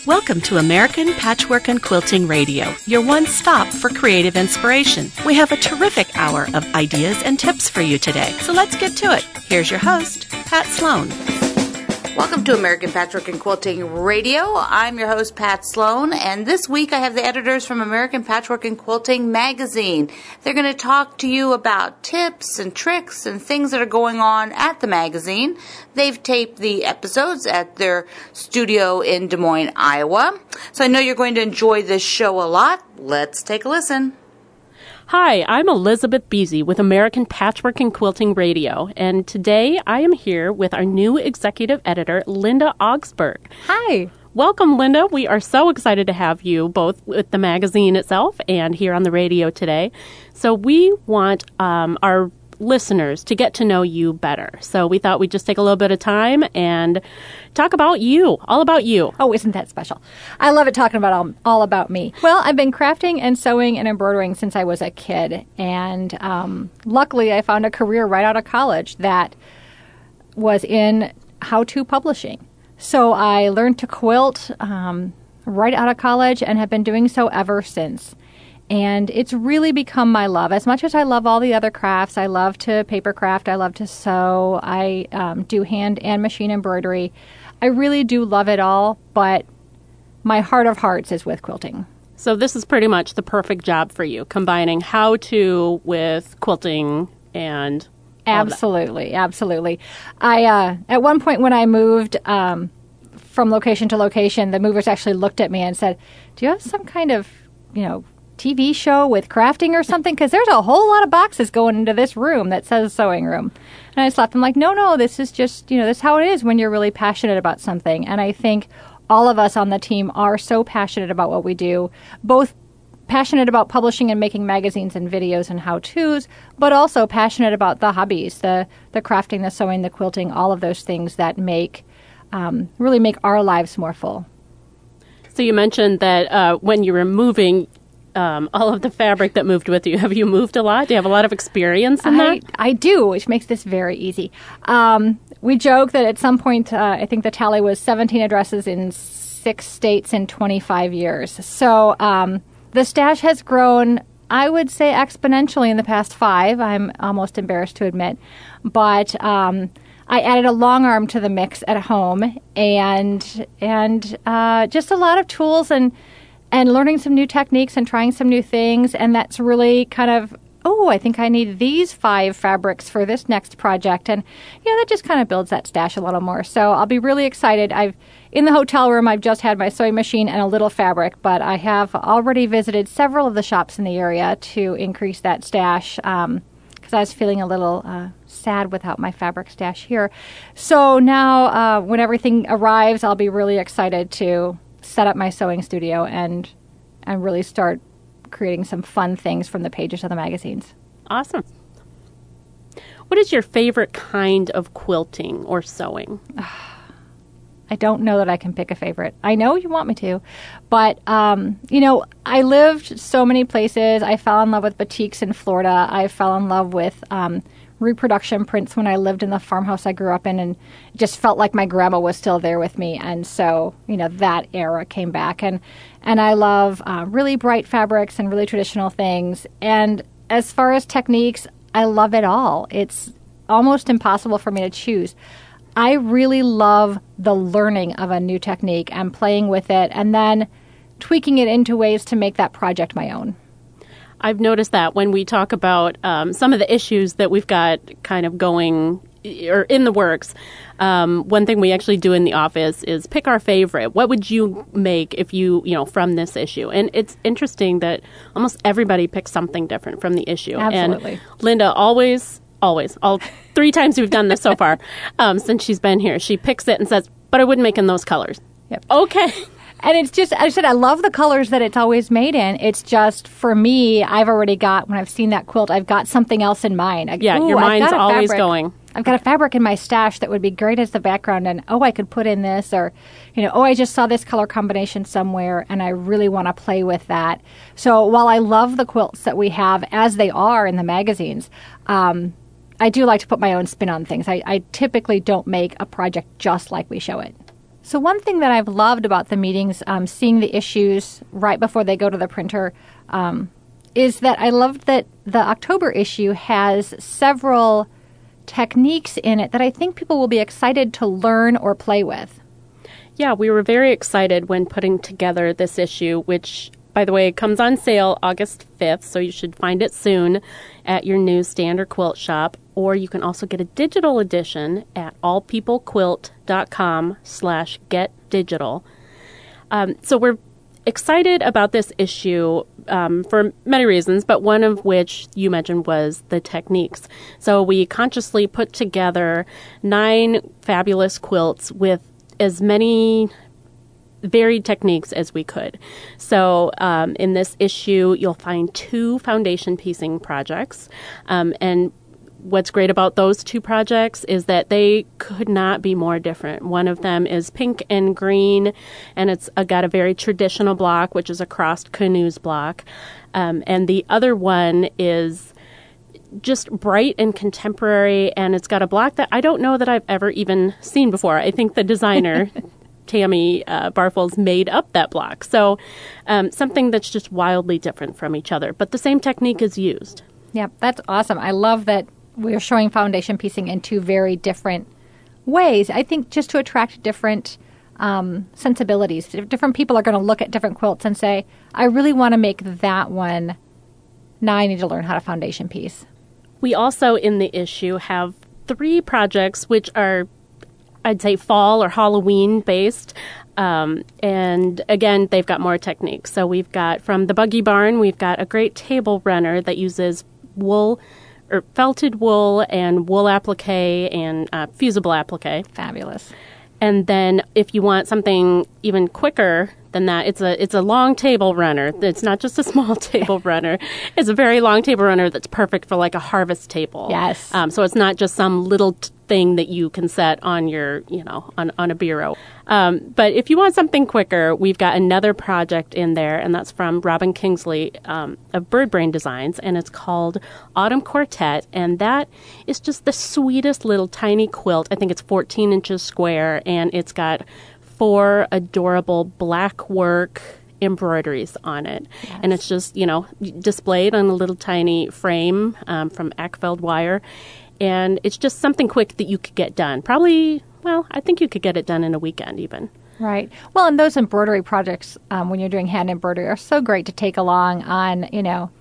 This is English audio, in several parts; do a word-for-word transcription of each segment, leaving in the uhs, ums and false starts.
Welcome to American Patchwork and Quilting Radio, your one stop for creative inspiration. We have a terrific hour of ideas and tips for you today, so let's get to it. Here's your host, Pat Sloan. Welcome to American Patchwork and Quilting Radio. I'm your host, Pat Sloan, and this week I have the editors from American Patchwork and Quilting magazine. They're going to talk to you about tips and tricks and things that are going on at the magazine. They've taped the episodes at their studio in Des Moines, Iowa. So I know you're going to enjoy this show a lot. Let's take a listen. Hi, I'm Elizabeth Beasy with American Patchwork and Quilting Radio, and today I am here with our new executive editor, Linda Augsburg. Hi. Welcome, Linda. We are so excited to have you both with the magazine itself and here on the radio today. So we want um, our listeners to get to know you better. So we thought we'd just take a little bit of time and talk about you, all about you. Oh, isn't that special? I love it talking about all, all about me. Well, I've been crafting and sewing and embroidering since I was a kid. And um, luckily, I found a career right out of college that was in how-to publishing. So I learned to quilt um, right out of college and have been doing so ever since. And it's really become my love. As much as I love all the other crafts, I love to paper craft, I love to sew, I um, do hand and machine embroidery. I really do love it all, but my heart of hearts is with quilting. So this is pretty much the perfect job for you, combining how-to with quilting and Absolutely, absolutely. I uh, at one point when I moved um, from location to location, the movers actually looked at me and said, "Do you have some kind of, you know, T V show with crafting or something? Because there's a whole lot of boxes going into this room that says sewing room." And I slapped them like, no, no, this is just, you know, this is how it is when you're really passionate about something. And I think all of us on the team are so passionate about what we do, both passionate about publishing and making magazines and videos and how-tos, but also passionate about the hobbies, the, the crafting, the sewing, the quilting, all of those things that make, um, really make our lives more full. So you mentioned that uh, when you were moving, Um, all of the fabric that moved with you. Have you moved a lot? Do you have a lot of experience in I, that? I do, which makes this very easy. Um, we joke that at some point, uh, I think the tally was seventeen addresses in six states in twenty-five years. So um, the stash has grown, I would say, exponentially in the past five. I'm almost embarrassed to admit. But um, I added a long arm to the mix at home and, and uh, just a lot of tools and And learning some new techniques and trying some new things. And that's really kind of, oh, I think I need these five fabrics for this next project. And, you know, that just kind of builds that stash a little more. So I'll be really excited. I've in the hotel room, I've just had my sewing machine and a little fabric, but I have already visited several of the shops in the area to increase that stash because um, I was feeling a little uh, sad without my fabric stash here. So now uh, when everything arrives, I'll be really excited to set up my sewing studio and and really start creating some fun things from the pages of the magazines. Awesome. What is your favorite kind of quilting or sewing? I don't know that I can pick a favorite. I know you want me to, but, um, you know, I lived so many places. I fell in love with batiks in Florida. I fell in love with um, reproduction prints when I lived in the farmhouse I grew up in, and just felt like my grandma was still there with me. And so, you know, that era came back. And, and I love uh, really bright fabrics and really traditional things. And as far as techniques, I love it all. It's almost impossible for me to choose. I really love the learning of a new technique and playing with it and then tweaking it into ways to make that project my own. I've noticed that when we talk about um, some of the issues that we've got kind of going or in the works, um, one thing we actually do in the office is pick our favorite. What would you make if you, you know, from this issue? And it's interesting that almost everybody picks something different from the issue. Absolutely. And Linda always, always, all three times we've done this so far um, since she's been here, she picks it and says, but I wouldn't make in those colors. Yep. Okay. And it's just, I said, I love the colors that it's always made in. It's just, for me, I've already got, when I've seen that quilt, I've got something else in mind. I, yeah, ooh, your mind's always fabric. going. I've got a fabric in my stash that would be great as the background, and, oh, I could put in this, or, you know, oh, I just saw this color combination somewhere, and I really want to play with that. So while I love the quilts that we have, as they are in the magazines, um, I do like to put my own spin on things. I, I typically don't make a project just like we show it. So one thing that I've loved about the meetings, um, seeing the issues right before they go to the printer, um, is that I loved that the October issue has several techniques in it that I think people will be excited to learn or play with. Yeah, we were very excited when putting together this issue, which, by the way, comes on sale August fifth, so you should find it soon at your newsstand or quilt shop. Or you can also get a digital edition at allpeoplequilt.com slash get digital. Um, so we're excited about this issue um, for many reasons, but one of which you mentioned was the techniques. So we consciously put together nine fabulous quilts with as many varied techniques as we could. So um, in this issue, you'll find two foundation piecing projects, um, and what's great about those two projects is that they could not be more different. One of them is pink and green, and it's uh, got a very traditional block, which is a crossed canoes block. Um, and the other one is just bright and contemporary, and it's got a block that I don't know that I've ever even seen before. I think the designer, Tammy uh, Barfels, made up that block. So um, something that's just wildly different from each other, but the same technique is used. Yeah, that's awesome. I love that we're showing foundation piecing in two very different ways. I think just to attract different um, sensibilities. Different people are going to look at different quilts and say, I really want to make that one. Now I need to learn how to foundation piece. We also, in the issue, have three projects which are, I'd say, fall or Halloween based. Um, and again, they've got more techniques. So we've got, from the Buggy Barn, we've got a great table runner that uses wool or felted wool and wool applique and uh, fusible applique. Fabulous. And then if you want something even quicker than that, it's a it's a long table runner. It's not just a small table runner. It's a very long table runner that's perfect for like a harvest table. Yes. Um, so it's not just some little t- thing that you can set on your, you know, on, on a bureau. Um, but if you want something quicker, we've got another project in there, and that's from Robin Kingsley um, of Bird Brain Designs, and it's called Autumn Quartet, and that is just the sweetest little tiny quilt. I think it's fourteen inches square, and it's got four adorable black work embroideries on it. Yes. And it's just, you know, displayed on a little tiny frame um, from Ackfeld wire. And it's just something quick that you could get done. Probably, well, I think you could get it done in a weekend even. Right. Well, and those embroidery projects, um, when you're doing hand embroidery, are so great to take along on, you know,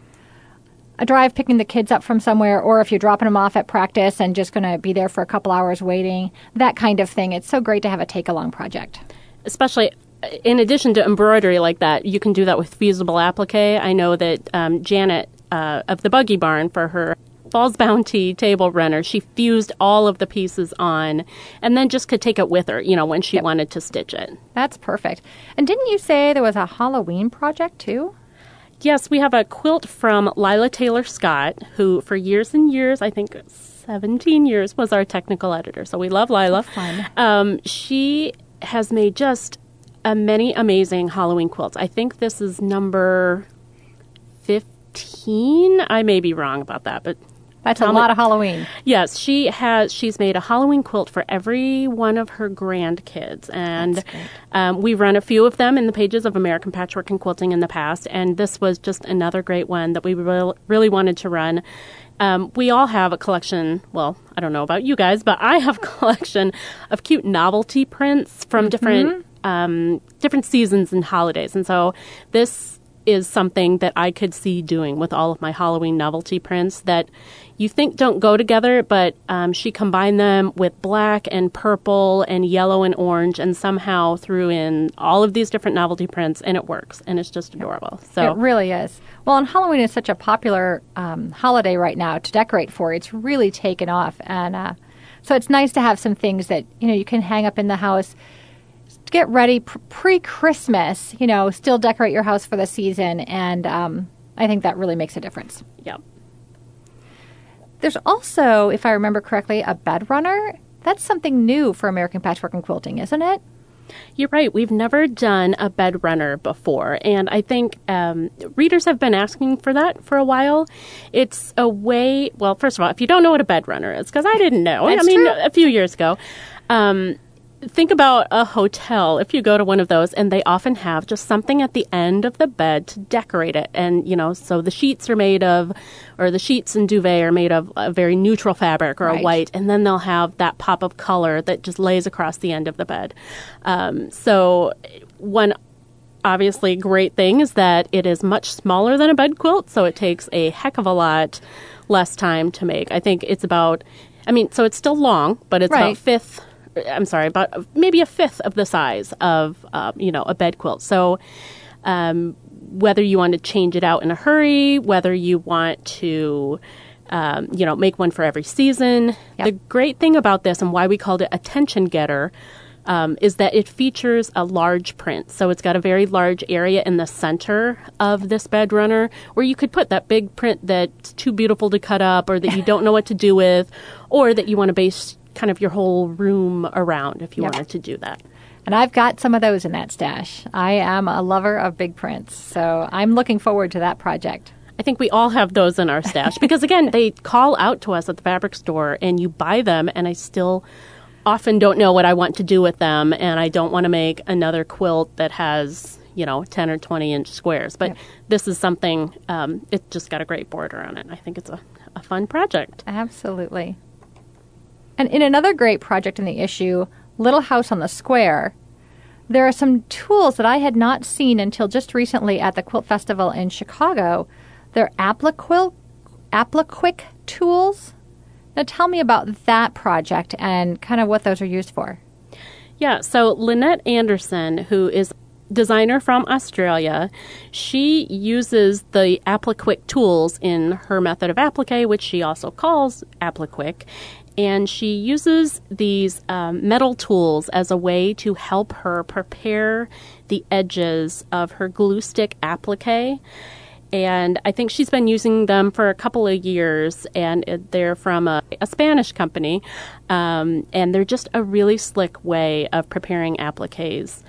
a drive picking the kids up from somewhere, or if you're dropping them off at practice and just going to be there for a couple hours waiting, that kind of thing. It's so great to have a take-along project. Especially in addition to embroidery like that, you can do that with fusible applique. I know that um, Janet uh, of the Buggy Barn, for her Falls Bounty table runner, she fused all of the pieces on and then just could take it with her, you know, when she yep. wanted to stitch it. That's perfect. And didn't you say there was a Halloween project too? Yes, we have a quilt from Lila Taylor Scott, who for years and years, I think seventeen years, was our technical editor. So we love Lila. So fun. Um, she has made just a many amazing Halloween quilts. I think this is number fifteen. I may be wrong about that, but that's a lot of Halloween. Yes, she has. She's made a Halloween quilt for every one of her grandkids, and um, we've run a few of them in the pages of American Patchwork and Quilting in the past, and this was just another great one that we re- really wanted to run. Um, we all have a collection, well, I don't know about you guys, but I have a collection of cute novelty prints from mm-hmm. different um, different seasons and holidays, and so this is something that I could see doing with all of my Halloween novelty prints that you think don't go together, but um, she combined them with black and purple and yellow and orange and somehow threw in all of these different novelty prints, and it works, and it's just adorable. So it really is. Well, and Halloween is such a popular um, holiday right now to decorate for. It's really taken off, and uh, so it's nice to have some things that, you know, you can hang up in the house to get ready pre-Christmas, you know, still decorate your house for the season, and um, I think that really makes a difference. Yep. There's also, if I remember correctly, a bed runner. That's something new for American Patchwork and Quilting, isn't it? You're right. We've never done a bed runner before, and I think um, readers have been asking for that for a while. It's a way, well, first of all, if you don't know what a bed runner is, because I didn't know, That's I mean, true. a few years ago, um, think about a hotel. If you go to one of those, and they often have just something at the end of the bed to decorate it. And, you know, so the sheets are made of, or the sheets and duvet are made of a very neutral fabric or right. a white, and then they'll have that pop of color that just lays across the end of the bed. Um, so one obviously great thing is that it is much smaller than a bed quilt, so it takes a heck of a lot less time to make. I think it's about, I mean, so it's still long, but it's right. about fifth, I'm sorry, about maybe a fifth of the size of, uh, you know, a bed quilt. So um, whether you want to change it out in a hurry, whether you want to, um, you know, make one for every season. Yep. The great thing about this and why we called it Attention Getter um, is that it features a large print. So it's got a very large area in the center of this bed runner where you could put that big print that's too beautiful to cut up or that you don't know what to do with, or that you want to base kind of your whole room around if you yep. wanted to do that. And I've got some of those in that stash. I am a lover of big prints, so I'm looking forward to that project. I think we all have those in our stash because, again, they call out to us at the fabric store and you buy them, and I still often don't know what I want to do with them, and I don't want to make another quilt that has, you know, ten or twenty inch squares. But yep. this is something, um, it just got a great border on it. I think it's a, a fun project. Absolutely. And in another great project in the issue, Little House on the Square, there are some tools that I had not seen until just recently at the Quilt Festival in Chicago. They're Appliquilt, Appliquick tools. Now tell me about that project and kind of what those are used for. Yeah, so Lynette Anderson, who is designer from Australia, she uses the Appliquick tools in her method of applique, which she also calls Appliquick. And she uses these um, metal tools as a way to help her prepare the edges of her glue stick applique. And I think she's been using them for a couple of years, and they're from a, a Spanish company. Um, and they're just a really slick way of preparing appliques.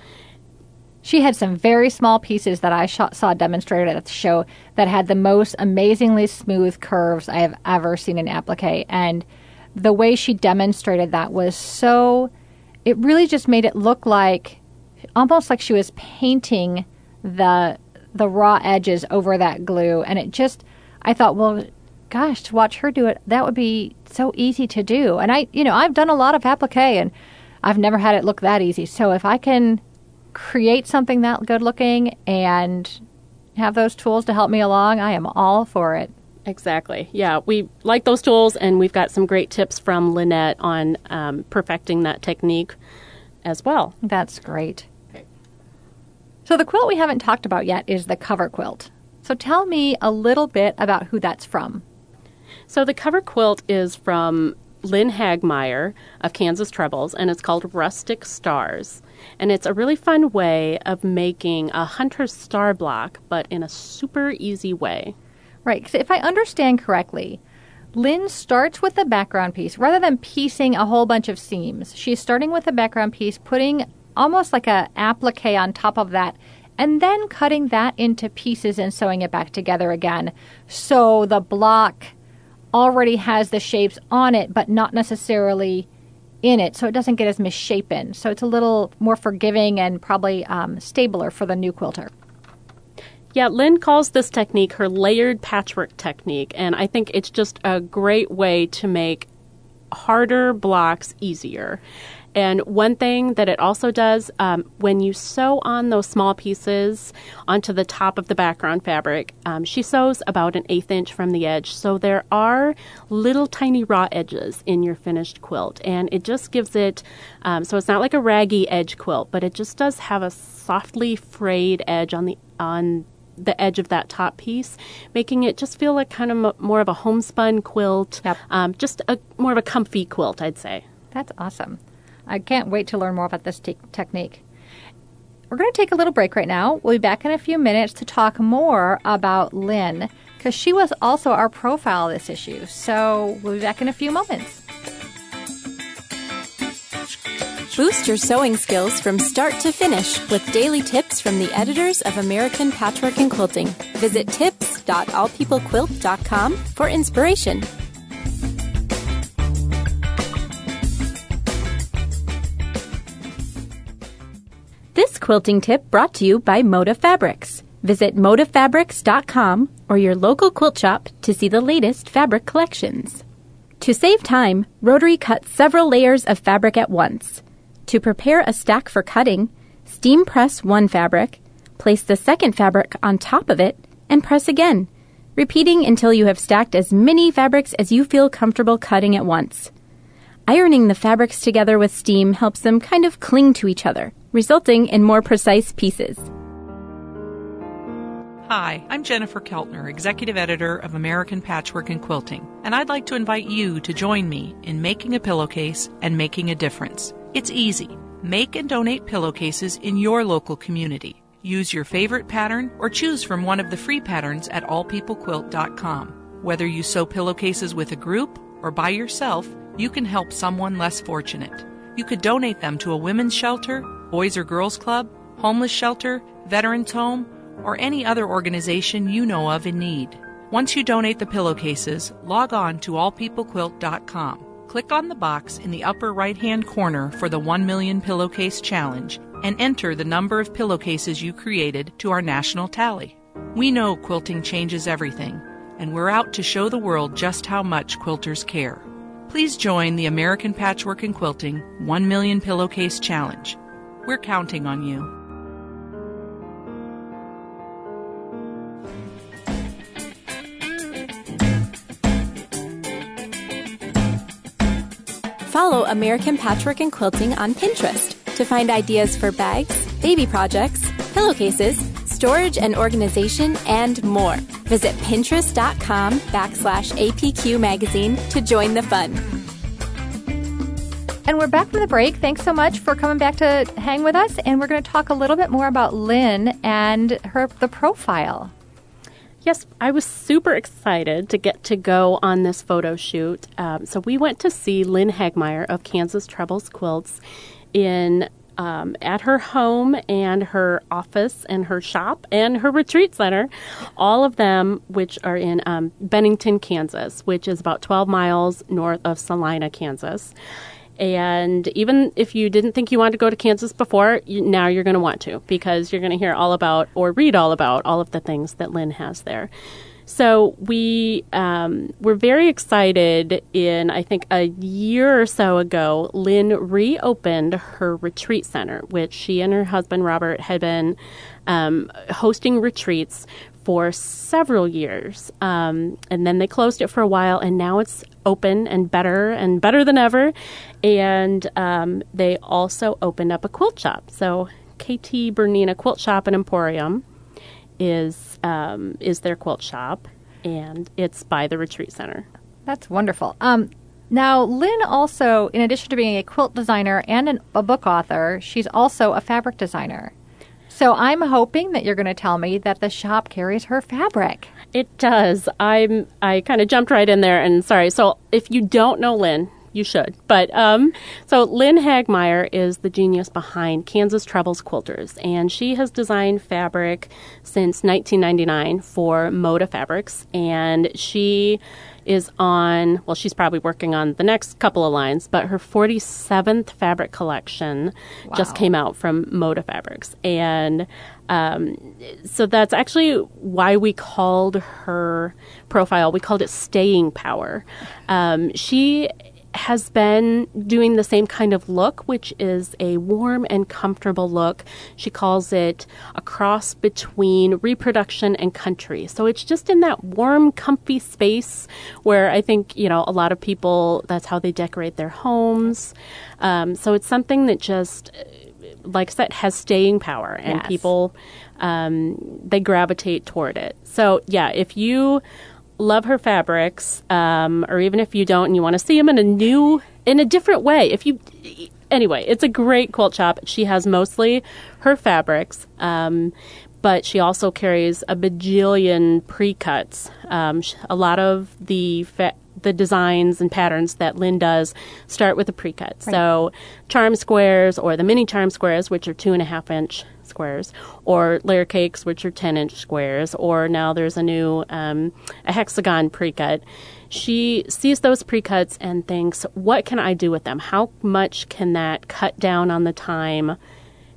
She had some very small pieces that I sh- saw demonstrated at the show that had the most amazingly smooth curves I have ever seen in applique. And the way she demonstrated that was so, it really just made it look like, almost like she was painting the the raw edges over that glue. And it just, I thought, well, gosh, to watch her do it, that would be so easy to do. And I, you know, I've done a lot of applique and I've never had it look that easy. So if I can create something that good looking and have those tools to help me along, I am all for it. Exactly. Yeah, we like those tools, and we've got some great tips from Lynette on um, perfecting that technique as well. That's great. Okay. So the quilt we haven't talked about yet is the cover quilt. So tell me a little bit about who that's from. So the cover quilt is from Lynn Hagmeyer of Kansas Trebles, and it's called Rustic Stars. And it's a really fun way of making a hunter's star block, but in a super easy way. Right, because if I understand correctly, Lynn starts with the background piece. Rather than piecing a whole bunch of seams, she's starting with the background piece, putting almost like a applique on top of that, and then cutting that into pieces and sewing it back together again. So the block already has the shapes on it, but not necessarily in it, so it doesn't get as misshapen. So it's a little more forgiving and probably um, stabler for the new quilter. Yeah, Lynn calls this technique her layered patchwork technique, and I think it's just a great way to make harder blocks easier. And one thing that it also does, um, when you sew on those small pieces onto the top of the background fabric, um, she sews about an eighth inch from the edge. So there are little tiny raw edges in your finished quilt. And it just gives it, um, so it's not like a raggy edge quilt, but it just does have a softly frayed edge on the on the edge of that top piece, making it just feel like kind of more of a homespun quilt, yep. um, just a more of a comfy quilt, I'd say. That's awesome. I can't wait to learn more about this te- technique. We're going to take a little break right now. We'll be back in a few minutes to talk more about Lynn, because she was also our profile of this issue. So we'll be back in a few moments. Boost your sewing skills from start to finish with daily tips from the editors of American Patchwork and Quilting. Visit tips dot all people quilt dot com for inspiration. This quilting tip brought to you by Moda Fabrics. Visit moda fabrics dot com or your local quilt shop to see the latest fabric collections. To save time, Rotary cuts several layers of fabric at once. To prepare a stack for cutting, steam press one fabric, place the second fabric on top of it, and press again, repeating until you have stacked as many fabrics as you feel comfortable cutting at once. Ironing the fabrics together with steam helps them kind of cling to each other, resulting in more precise pieces. Hi, I'm Jennifer Keltner, Executive Editor of American Patchwork and Quilting, and I'd like to invite you to join me in making a pillowcase and making a difference. It's easy. Make and donate pillowcases in your local community. Use your favorite pattern or choose from one of the free patterns at all people quilt dot com. Whether you sew pillowcases with a group or by yourself, you can help someone less fortunate. You could donate them to a women's shelter, Boys or Girls Club, homeless shelter, veterans home, or any other organization you know of in need. Once you donate the pillowcases, log on to all people quilt dot com. Click on the box in the upper right-hand corner for the one million Pillowcase Challenge and enter the number of pillowcases you created to our national tally. We know quilting changes everything, and we're out to show the world just how much quilters care. Please join the American Patchwork and Quilting one million Pillowcase Challenge. We're counting on you. Follow American Patchwork and Quilting on Pinterest to find ideas for bags, baby projects, pillowcases, storage and organization, and more. Visit pinterest.com backslash APQ magazine to join the fun. And we're back from the break. Thanks so much for coming back to hang with us. And we're going to talk a little bit more about Lynn and her the profile. Yes, I was super excited to get to go on this photo shoot. Um, so we went to see Lynn Hagmeyer of Kansas Trebles Quilts in um, at her home and her office and her shop and her retreat center, all of them which are in um, Bennington, Kansas, which is about twelve miles north of Salina, Kansas. And even if you didn't think you wanted to go to Kansas before, you, now you're going to want to, because you're going to hear all about or read all about all of the things that Lynn has there. So we um, were very excited. In, I think, a year or so ago, Lynn reopened her retreat center, which she and her husband, Robert, had been um, hosting retreats for several years. Um, and then they closed it for a while, and now it's open and better and better than ever. And um, they also opened up a quilt shop. So K T Bernina Quilt Shop and Emporium is um, is their quilt shop, and it's by the retreat center. That's wonderful. Um, now, Lynn also, in addition to being a quilt designer and an, a book author, she's also a fabric designer. So I'm hoping that you're going to tell me that the shop carries her fabric. It does. I'm. I kind of jumped right in there, and sorry. So if you don't know Lynn, you should. But um, so Lynn Hagmeyer is the genius behind Kansas Trebles Quilters, and she has designed fabric since nineteen ninety-nine for Moda Fabrics, and she is on, well, she's probably working on the next couple of lines, but her forty-seventh fabric collection wow. just came out from Moda Fabrics. And um, so that's actually why we called her profile, we called it Staying Power. Um, she has been doing the same kind of look, which is a warm and comfortable look. She calls it a cross between reproduction and country. So it's just in that warm, comfy space where I think, you know, a lot of people, that's how they decorate their homes. Um, so it's something that just, like I said, has staying power, and yes. people, um, they gravitate toward it. So yeah, if you love her fabrics, um, or even if you don't and you want to see them in a new, in a different way. If you, anyway, it's a great quilt shop. She has mostly her fabrics, um, but she also carries a bajillion pre-cuts. Um, a lot of the fa- the designs and patterns that Lynn does start with a pre-cut. Right. So charm squares, or the mini charm squares, which are two and a half inch squares, or layer cakes, which are ten inch squares, or now there's a new um, a hexagon pre-cut. She sees those pre-cuts and thinks, what can I do with them? How much can that cut down on the time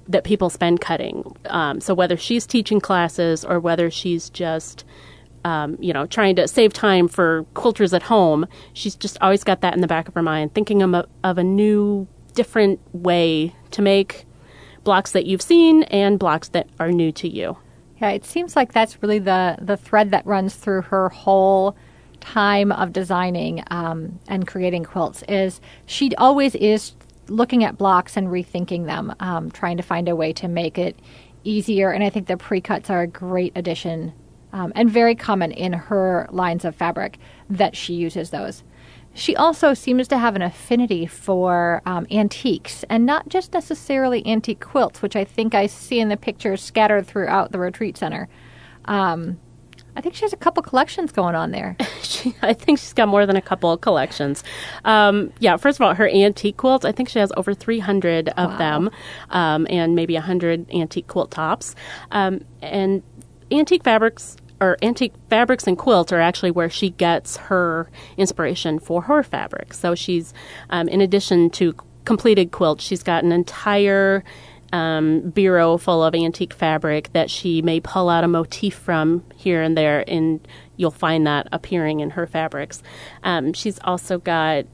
that people spend cutting. Um, so whether she's teaching classes or whether she's just, um, you know, trying to save time for quilters at home, she's just always got that in the back of her mind, thinking of a, of a new, different way to make blocks that you've seen and blocks that are new to you. Yeah, it seems like that's really the, the thread that runs through her whole time of designing um, and creating quilts is she always is looking at blocks and rethinking them, um, trying to find a way to make it easier. And I think the pre-cuts are a great addition um, and very common in her lines of fabric that she uses those. She also seems to have an affinity for um, antiques, and not just necessarily antique quilts, which I think I see in the pictures scattered throughout the retreat center. Um, I think she has a couple collections going on there. she, I think she's got more than a couple of collections. Um, yeah, first of all, her antique quilts, I think she has over three hundred of Wow. them, um, and maybe one hundred antique quilt tops. Um, and antique fabrics or antique fabrics and quilts are actually where she gets her inspiration for her fabrics. So she's, um, in addition to completed quilts, she's got an entire um, bureau full of antique fabric that she may pull out a motif from here and there, and you'll find that appearing in her fabrics. Um, she's also got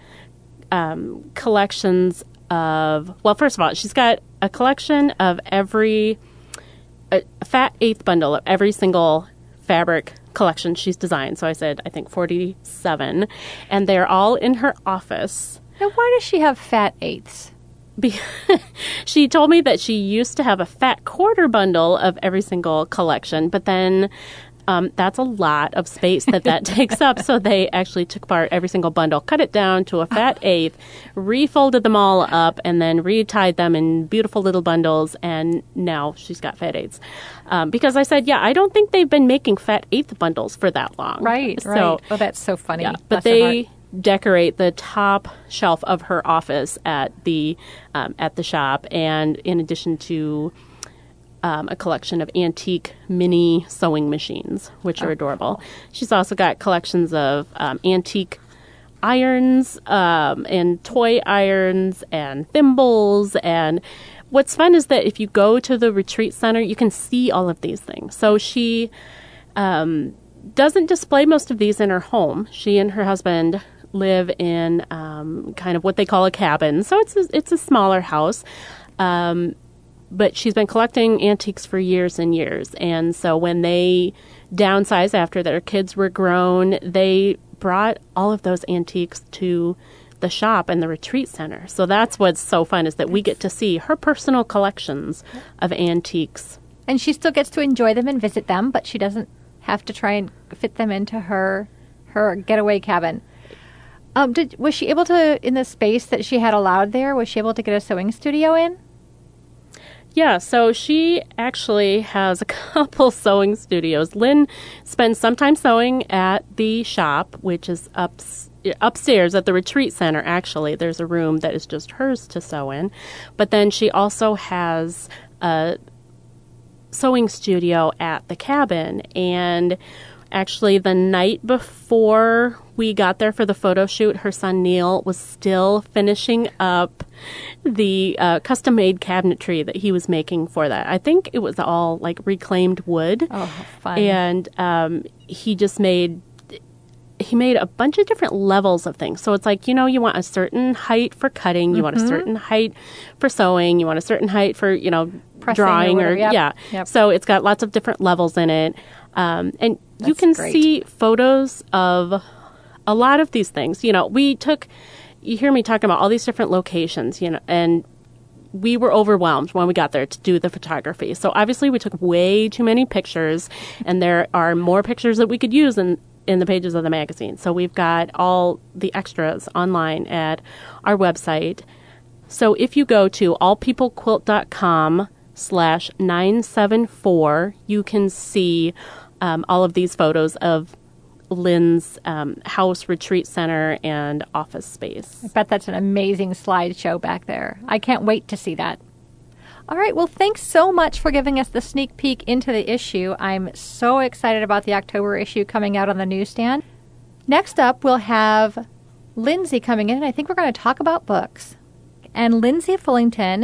um, collections of, well, first of all, she's got a collection of every, a, a fat eighth bundle of every single fabric collection she's designed. So I said, I think forty-seven. And they're all in her office. Now, why does she have fat eighths? Be- she told me that she used to have a fat quarter bundle of every single collection, but then um, that's a lot of space that that takes up. So they actually took apart every single bundle, cut it down to a fat eighth, refolded them all up, and then retied them in beautiful little bundles. And now she's got fat eighths. Um, because I said, yeah, I don't think they've been making fat eighth bundles for that long. Right, so, right. Oh, that's so funny. Yeah, Bless but her they heart. decorate the top shelf of her office at the um, at the shop, and in addition to um, a collection of antique mini sewing machines, which are Oh, adorable. cool. She's also got collections of um, antique irons um, and toy irons and thimbles. And what's fun is that if you go to the retreat center, you can see all of these things. So she um, doesn't display most of these in her home. She and her husband live in um, kind of what they call a cabin. So it's a, it's a smaller house. Um, but she's been collecting antiques for years and years. And so when they downsized after their kids were grown, they brought all of those antiques to the shop and the retreat center. So that's what's so fun, is that we get to see her personal collections of antiques. And she still gets to enjoy them and visit them, but she doesn't have to try and fit them into her her getaway cabin. Um, did was she able to, in the space that she had allowed there, was she able to get a sewing studio in? Yeah, so she actually has a couple sewing studios. Lynn spends some time sewing at the shop, which is up, upstairs at the retreat center, actually. There's a room that is just hers to sew in. But then she also has a sewing studio at the cabin. And actually, the night before we got there for the photo shoot, her son Neil was still finishing up the uh, custom-made cabinetry that he was making for that. I think it was all like reclaimed wood. Oh, how fun. And um, he just made he made a bunch of different levels of things. So it's like, you know, you want a certain height for cutting, you Mm-hmm. want a certain height for sewing, you want a certain height for, you know, Pressing or drawing or, whatever, yep, yeah. yep. So it's got lots of different levels in it. Um, and you That's can great. see photos of a lot of these things. You know, we took, you hear me talking about all these different locations, you know, and we were overwhelmed when we got there to do the photography. So obviously we took way too many pictures, and there are more pictures that we could use in, in the pages of the magazine. So we've got all the extras online at our website. So if you go to allpeoplequilt.com slash 974, you can see um, all of these photos of Lynn's um, house, retreat center, and office space. I bet that's an amazing slideshow back there. I can't wait to see that. All right, well, thanks so much for giving us the sneak peek into the issue. I'm so excited about the October issue coming out on the newsstand. Next up, we'll have Lindsay coming in, and I think we're going to talk about books. And Lindsay Fullington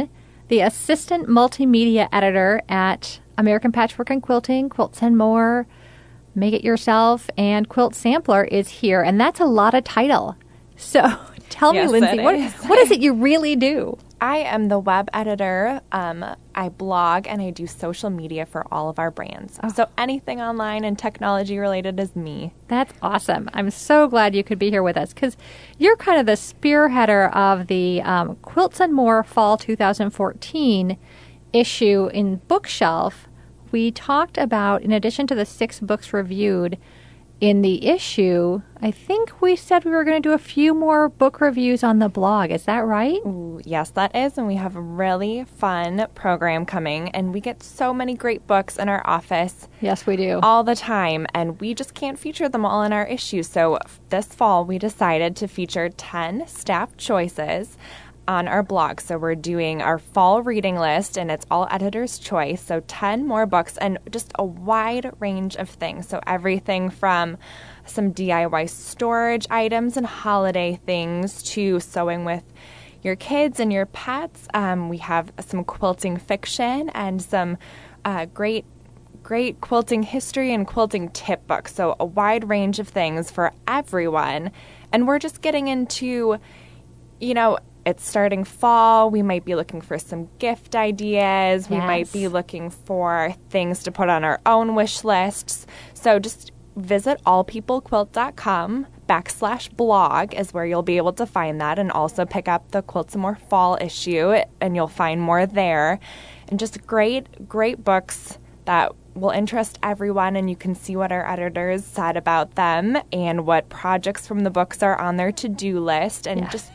the assistant multimedia editor at American Patchwork and Quilting, Quilts and More, Make It Yourself, and Quilt Sampler is here. And that's a lot of title. So tell yes, me, Lindsay, what, what is it you really do? I am the web editor. Um, I blog and I do social media for all of our brands. Oh. So anything online and technology related is me. That's awesome. I'm so glad you could be here with us because you're kind of the spearheader of the um, Quilts and More Fall two thousand fourteen issue in Bookshelf. We talked about, in addition to the six books reviewed in the issue, I think we said we were going to do a few more book reviews on the blog. Is that right? Ooh, yes, that is. And we have a really fun program coming. And we get so many great books in our office. Yes, we do. All the time. And we just can't feature them all in our issue. So this fall, we decided to feature ten staff choices on our blog. So we're doing our fall reading list, and it's all editor's choice. So ten more books and just a wide range of things. So everything from some D I Y storage items and holiday things to sewing with your kids and your pets. Um, we have some quilting fiction and some uh, great great quilting history and quilting tip books. So a wide range of things for everyone. And we're just getting into, you know, it's starting fall. We might be looking for some gift ideas. We yes. might be looking for things to put on our own wish lists. So just visit allpeoplequilt.com backslash blog is where you'll be able to find that, and also pick up the Quilts and More fall issue, and you'll find more there. And just great, great books that will interest everyone, and you can see what our editors said about them and what projects from the books are on their to-do list, and yeah. just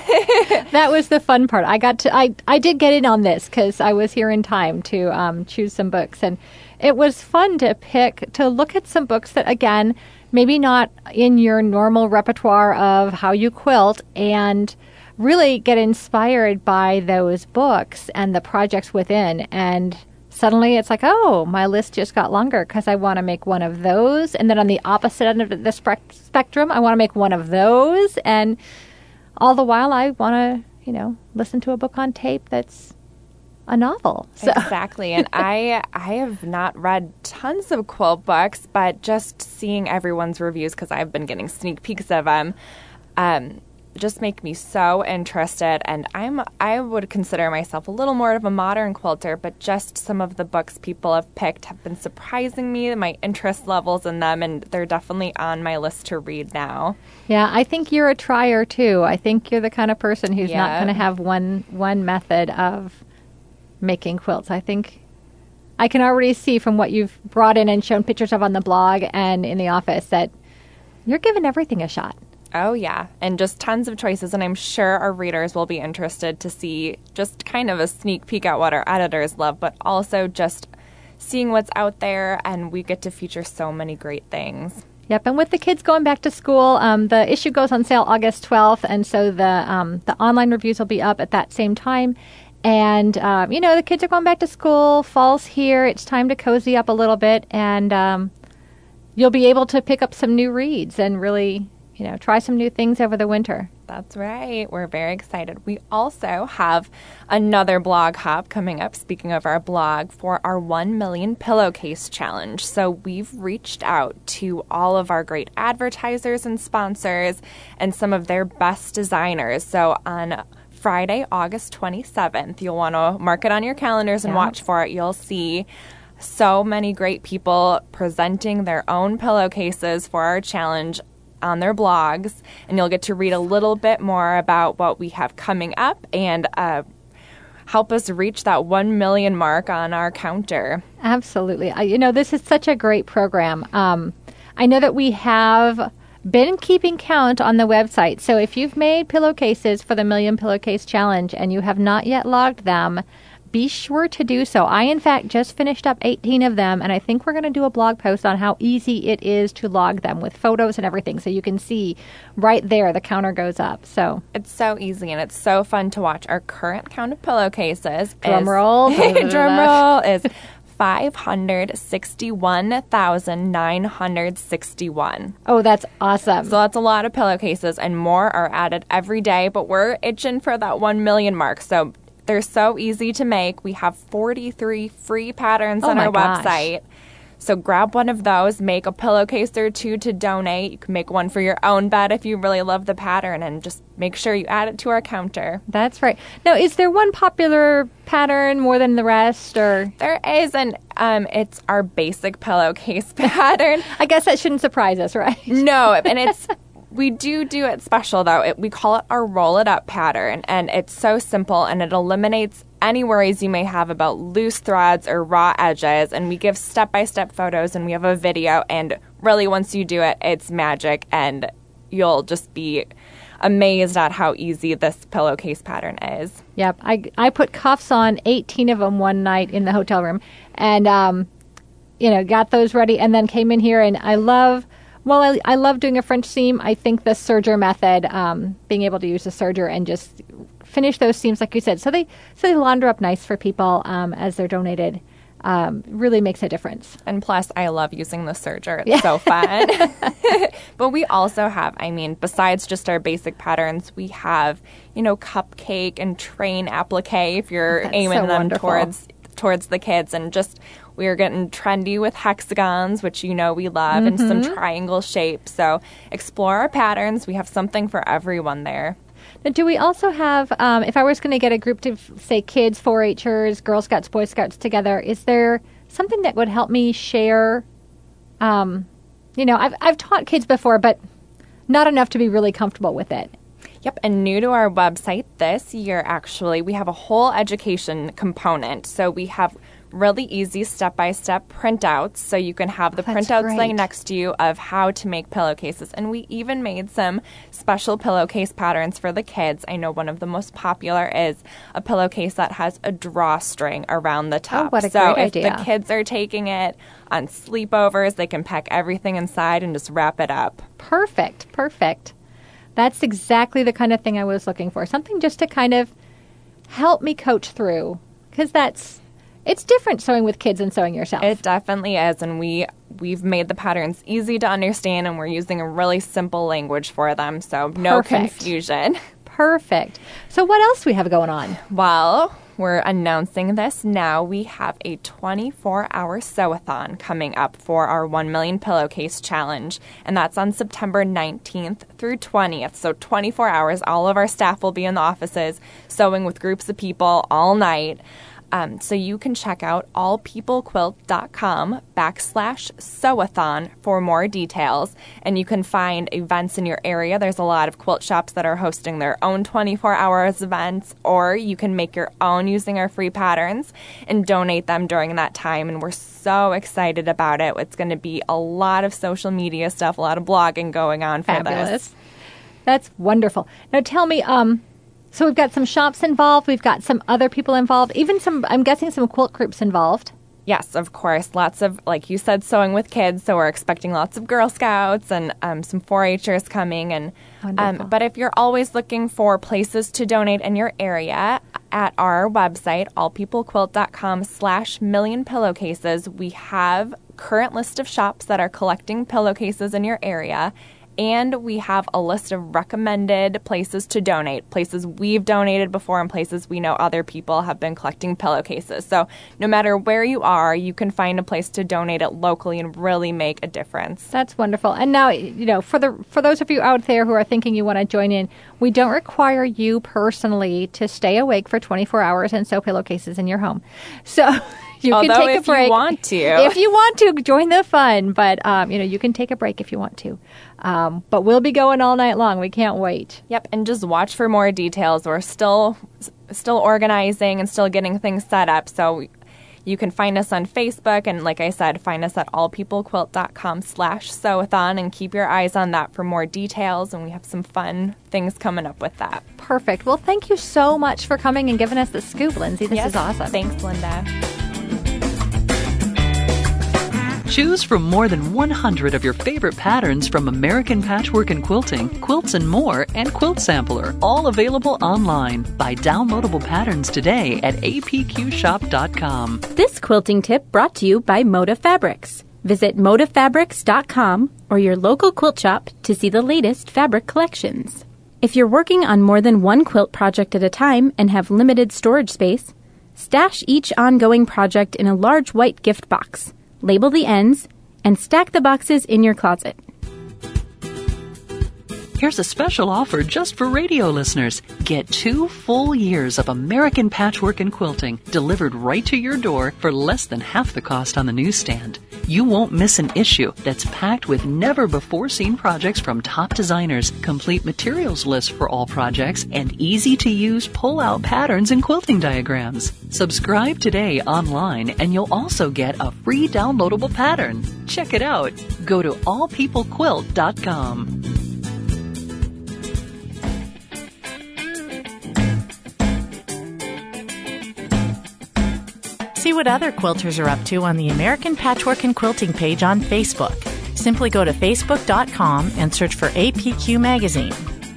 that was the fun part. I got to, I, I did get in on this because I was here in time to um, choose some books, and it was fun to pick, to look at some books that, again, maybe not in your normal repertoire of how you quilt, and really get inspired by those books and the projects within. And suddenly it's like, oh, my list just got longer because I want to make one of those. And then on the opposite end of the spe- spectrum, I want to make one of those. And all the while, I want to, you know, listen to a book on tape that's a novel. So. Exactly. And I I have not read tons of quilt books, but just seeing everyone's reviews, because I've been getting sneak peeks of them, um, just make me so interested. And I'm I would consider myself a little more of a modern quilter, but just some of the books people have picked have been surprising me, my interest levels in them, and they're definitely on my list to read now. Yeah, I think you're a trier too. I think you're the kind of person who's yeah. not going to have one one method of making quilts. I think I can already see from what you've brought in and shown pictures of on the blog and in the office that you're giving everything a shot. Oh, yeah. And just tons of choices. And I'm sure our readers will be interested to see just kind of a sneak peek at what our editors love, but also just seeing what's out there. And we get to feature so many great things. Yep. And with the kids going back to school, um, the issue goes on sale August twelfth. And so the um, the online reviews will be up at that same time. And, um, you know, the kids are going back to school. Fall's here. It's time to cozy up a little bit. And um, you'll be able to pick up some new reads and really, you know, try some new things over the winter. That's right. We're very excited. We also have another blog hop coming up, speaking of our blog, for our one million Pillowcase Challenge. So we've reached out to all of our great advertisers and sponsors and some of their best designers. So on Friday, August twenty-seventh, you'll want to mark it on your calendars and yeah. watch for it. You'll see so many great people presenting their own pillowcases for our challenge on their blogs, and you'll get to read a little bit more about what we have coming up and uh, help us reach that one million mark on our counter. Absolutely. I, you know, this is such a great program. Um, I know that we have been keeping count on the website. So if you've made pillowcases for the Million Pillowcase Challenge and you have not yet logged them, be sure to do so. I, in fact, just finished up eighteen of them, and I think we're going to do a blog post on how easy it is to log them with photos and everything, so you can see right there the counter goes up. So it's so easy, and it's so fun to watch. Our current count of pillowcases, drum roll, drum roll, is five hundred sixty-one thousand nine hundred sixty-one. Oh, that's awesome. So that's a lot of pillowcases, and more are added every day, but we're itching for that one million mark. So they're so easy to make. We have forty-three free patterns Oh on my our gosh. website. So grab one of those, make a pillowcase or two to donate. You can make one for your own bed if you really love the pattern, and just make sure you add it to our counter. That's right. Now, is there one popular pattern more than the rest, or? There is, and um, it's our basic pillowcase pattern. I guess that shouldn't surprise us, right? No, and it's we do do it special, though. It, we call it our roll it up pattern, and it's so simple, and it eliminates any worries you may have about loose threads or raw edges, and we give step-by-step photos, and we have a video, and really once you do it, it's magic, and you'll just be amazed at how easy this pillowcase pattern is. Yep. I, I put cuffs on eighteen of them one night in the hotel room, and, um, you know, got those ready, and then came in here, and I love... Well, I, I love doing a French seam. I think the serger method, um, being able to use the serger and just finish those seams, like you said, so they so they launder up nice for people um, as they're donated, um, really makes a difference. And plus, I love using the serger. It's yeah. so fun. But we also have, I mean, besides just our basic patterns, we have, you know, cupcake and train applique if you're That's aiming so them wonderful. towards towards the kids, and just we are getting trendy with hexagons, which you know we love, Mm-hmm. and some triangle shapes. So explore our patterns. We have something for everyone there. Now, do we also have, um, if I was going to get a group to, say, kids, four H'ers, Girl Scouts, Boy Scouts together, is there something that would help me share? Um, you know, I've, I've taught kids before, but not enough to be really comfortable with it. Yep, and new to our website this year, actually, we have a whole education component. So we have really easy step-by-step printouts, so you can have the Oh, that's printouts great. laying next to you of how to make pillowcases. And we even made some special pillowcase patterns for the kids. I know one of the most popular is a pillowcase that has a drawstring around the top. Oh, what a so great if idea. the kids are taking it on sleepovers, they can pack everything inside and just wrap it up. Perfect, perfect. That's exactly the kind of thing I was looking for. Something just to kind of help me coach through, because that's it's different sewing with kids and sewing yourself. It definitely is, and we we've made the patterns easy to understand, and we're using a really simple language for them, so no Perfect. confusion. Perfect. So what else do we have going on? Well, we're announcing this now. We have a twenty-four hour sew-a-thon coming up for our one million Pillowcase Challenge, and that's on September nineteenth through twentieth. So twenty-four hours, all of our staff will be in the offices sewing with groups of people all night. Um, so you can check out allpeoplequilt.com backslash sew-a-thon for more details. And you can find events in your area. There's a lot of quilt shops that are hosting their own twenty-four hours events, or you can make your own using our free patterns and donate them during that time. And we're so excited about it. It's going to be a lot of social media stuff, a lot of blogging going on for Fabulous. this. That's wonderful. Now tell me, um, so we've got some shops involved. We've got some other people involved. Even some, I'm guessing, some quilt groups involved. Yes, of course. Lots of, like you said, sewing with kids. So we're expecting lots of Girl Scouts and um, some four H'ers coming. And Wonderful. um, but if you're always looking for places to donate in your area, at our website, allpeoplequilt.com slash million pillowcases, we have current list of shops that are collecting pillowcases in your area. And we have a list of recommended places to donate, places we've donated before and places we know other people have been collecting pillowcases. So no matter where you are, you can find a place to donate it locally and really make a difference. That's wonderful. And now, you know, for the for those of you out there who are thinking you want to join in, we don't require you personally to stay awake for twenty-four hours and sew pillowcases in your home. So you Although can take if a break you want to. If you want to, join the fun. But, um, you know, you can take a break if you want to. Um, but we'll be going all night long. We can't wait. Yep, and just watch for more details. We're still still organizing and still getting things set up. So you can find us on Facebook, and like I said, find us at allpeoplequilt.com slash sew-a-thon, and keep your eyes on that for more details. And we have some fun things coming up with that. Perfect. Well, thank you so much for coming and giving us the scoop, Lindsay. This Yes, is awesome. Thanks, Linda. Choose from more than one hundred of your favorite patterns from American Patchwork and Quilting, Quilts and More, and Quilt Sampler, all available online. Buy downloadable patterns today at a p q shop dot com. This quilting tip brought to you by Moda Fabrics. Visit moda fabrics dot com or your local quilt shop to see the latest fabric collections. If you're working on more than one quilt project at a time and have limited storage space, stash each ongoing project in a large white gift box, label the ends, and stack the boxes in your closet. Here's a special offer just for radio listeners. Get two full years of American Patchwork and Quilting delivered right to your door for less than half the cost on the newsstand. You won't miss an issue that's packed with never-before-seen projects from top designers, complete materials lists for all projects, and easy-to-use pull-out patterns and quilting diagrams. Subscribe today online, and you'll also get a free downloadable pattern. Check it out. Go to all people quilt dot com. See what other quilters are up to on the American Patchwork and Quilting page on Facebook. Simply go to facebook dot com and search for A P Q Magazine.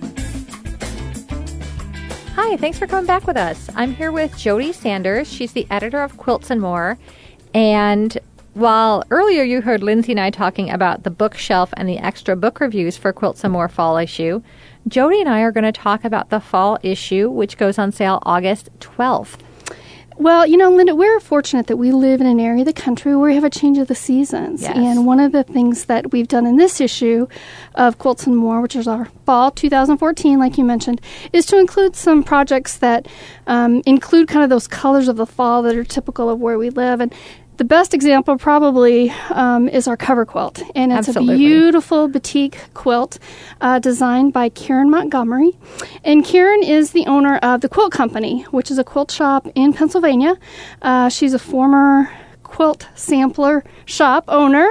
Hi, thanks for coming back with us. I'm here with Jody Sanders. She's the editor of Quilts and More. And while earlier you heard Lindsay and I talking about the bookshelf and the extra book reviews for Quilts and More fall issue, Jody and I are going to talk about the fall issue, which goes on sale August twelfth. Well, you know, Linda, we're fortunate that we live in an area of the country where we have a change of the seasons. Yes. And one of the things that we've done in this issue of Quilts and More, which is our fall two thousand fourteen, like you mentioned, is to include some projects that um, include kind of those colors of the fall that are typical of where we live. And the best example probably um, is our cover quilt. And it's Absolutely. a beautiful batik quilt uh, designed by Karen Montgomery. And Karen is the owner of The Quilt Company, which is a quilt shop in Pennsylvania. Uh, she's a former quilt sampler shop owner,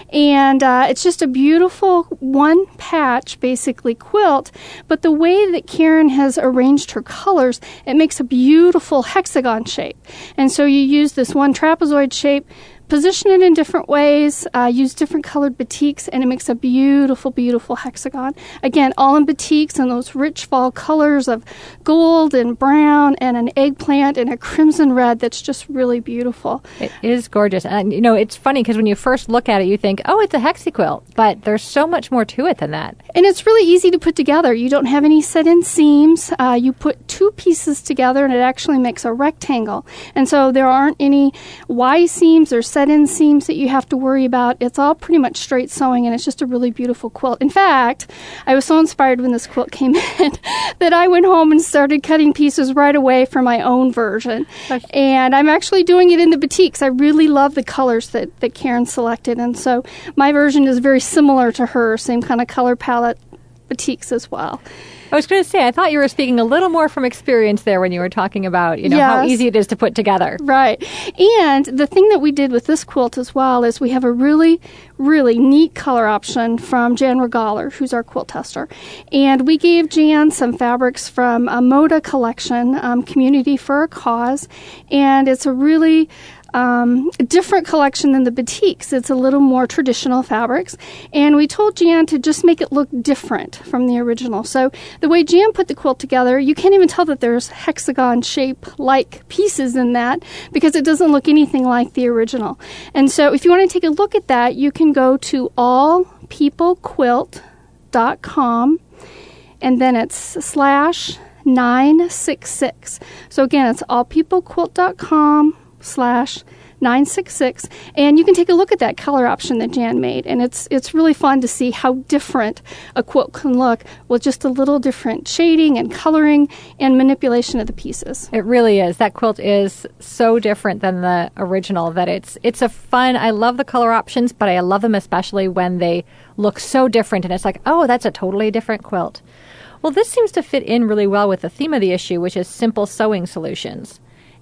and uh, it's just a beautiful one patch basically quilt, but the way that Karen has arranged her colors, it makes a beautiful hexagon shape. And so you use this one trapezoid shape, position it in different ways, uh, use different colored batiks, and it makes a beautiful, beautiful hexagon. Again, all in batiks and those rich fall colors of gold and brown and an eggplant and a crimson red that's just really beautiful. It is gorgeous. And, you know, it's funny because when you first look at it, you think, oh, it's a hexi quilt, but there's so much more to it than that. And it's really easy to put together. You don't have any set-in seams. Uh, you put two pieces together, and it actually makes a rectangle. And so there aren't any Y seams or set-in seams that you have to worry about. It's all pretty much straight sewing, and it's just a really beautiful quilt. In fact, I was so inspired when this quilt came in that I went home and started cutting pieces right away for my own version. And I'm actually doing it in the batiks. I really love the colors that, that Karen selected, and so my version is very similar to her, same kind of color palette, batiks as well. I was going to say, I thought you were speaking a little more from experience there when you were talking about, you know, yes. how easy it is to put together. Right. And the thing that we did with this quilt as well is we have a really, really neat color option from Jan Regaler, who's our quilt tester. And we gave Jan some fabrics from a Moda collection, um, Community for a Cause. And it's a really Um, a different collection than the batiks. It's a little more traditional fabrics. And we told Jan to just make it look different from the original. So the way Jan put the quilt together, you can't even tell that there's hexagon shape-like pieces in that because it doesn't look anything like the original. And so if you want to take a look at that, you can go to all people quilt dot com, and then it's slash nine six six. So again, it's all people quilt dot com slash nine six six, and you can take a look at that color option that Jan made, and it's it's really fun to see how different a quilt can look with just a little different shading and coloring and manipulation of the pieces. It really is. That quilt is so different than the original that it's it's a fun, I love the color options, but I love them especially when they look so different and it's like, oh, that's a totally different quilt. Well, this seems to fit in really well with the theme of the issue, which is simple sewing solutions.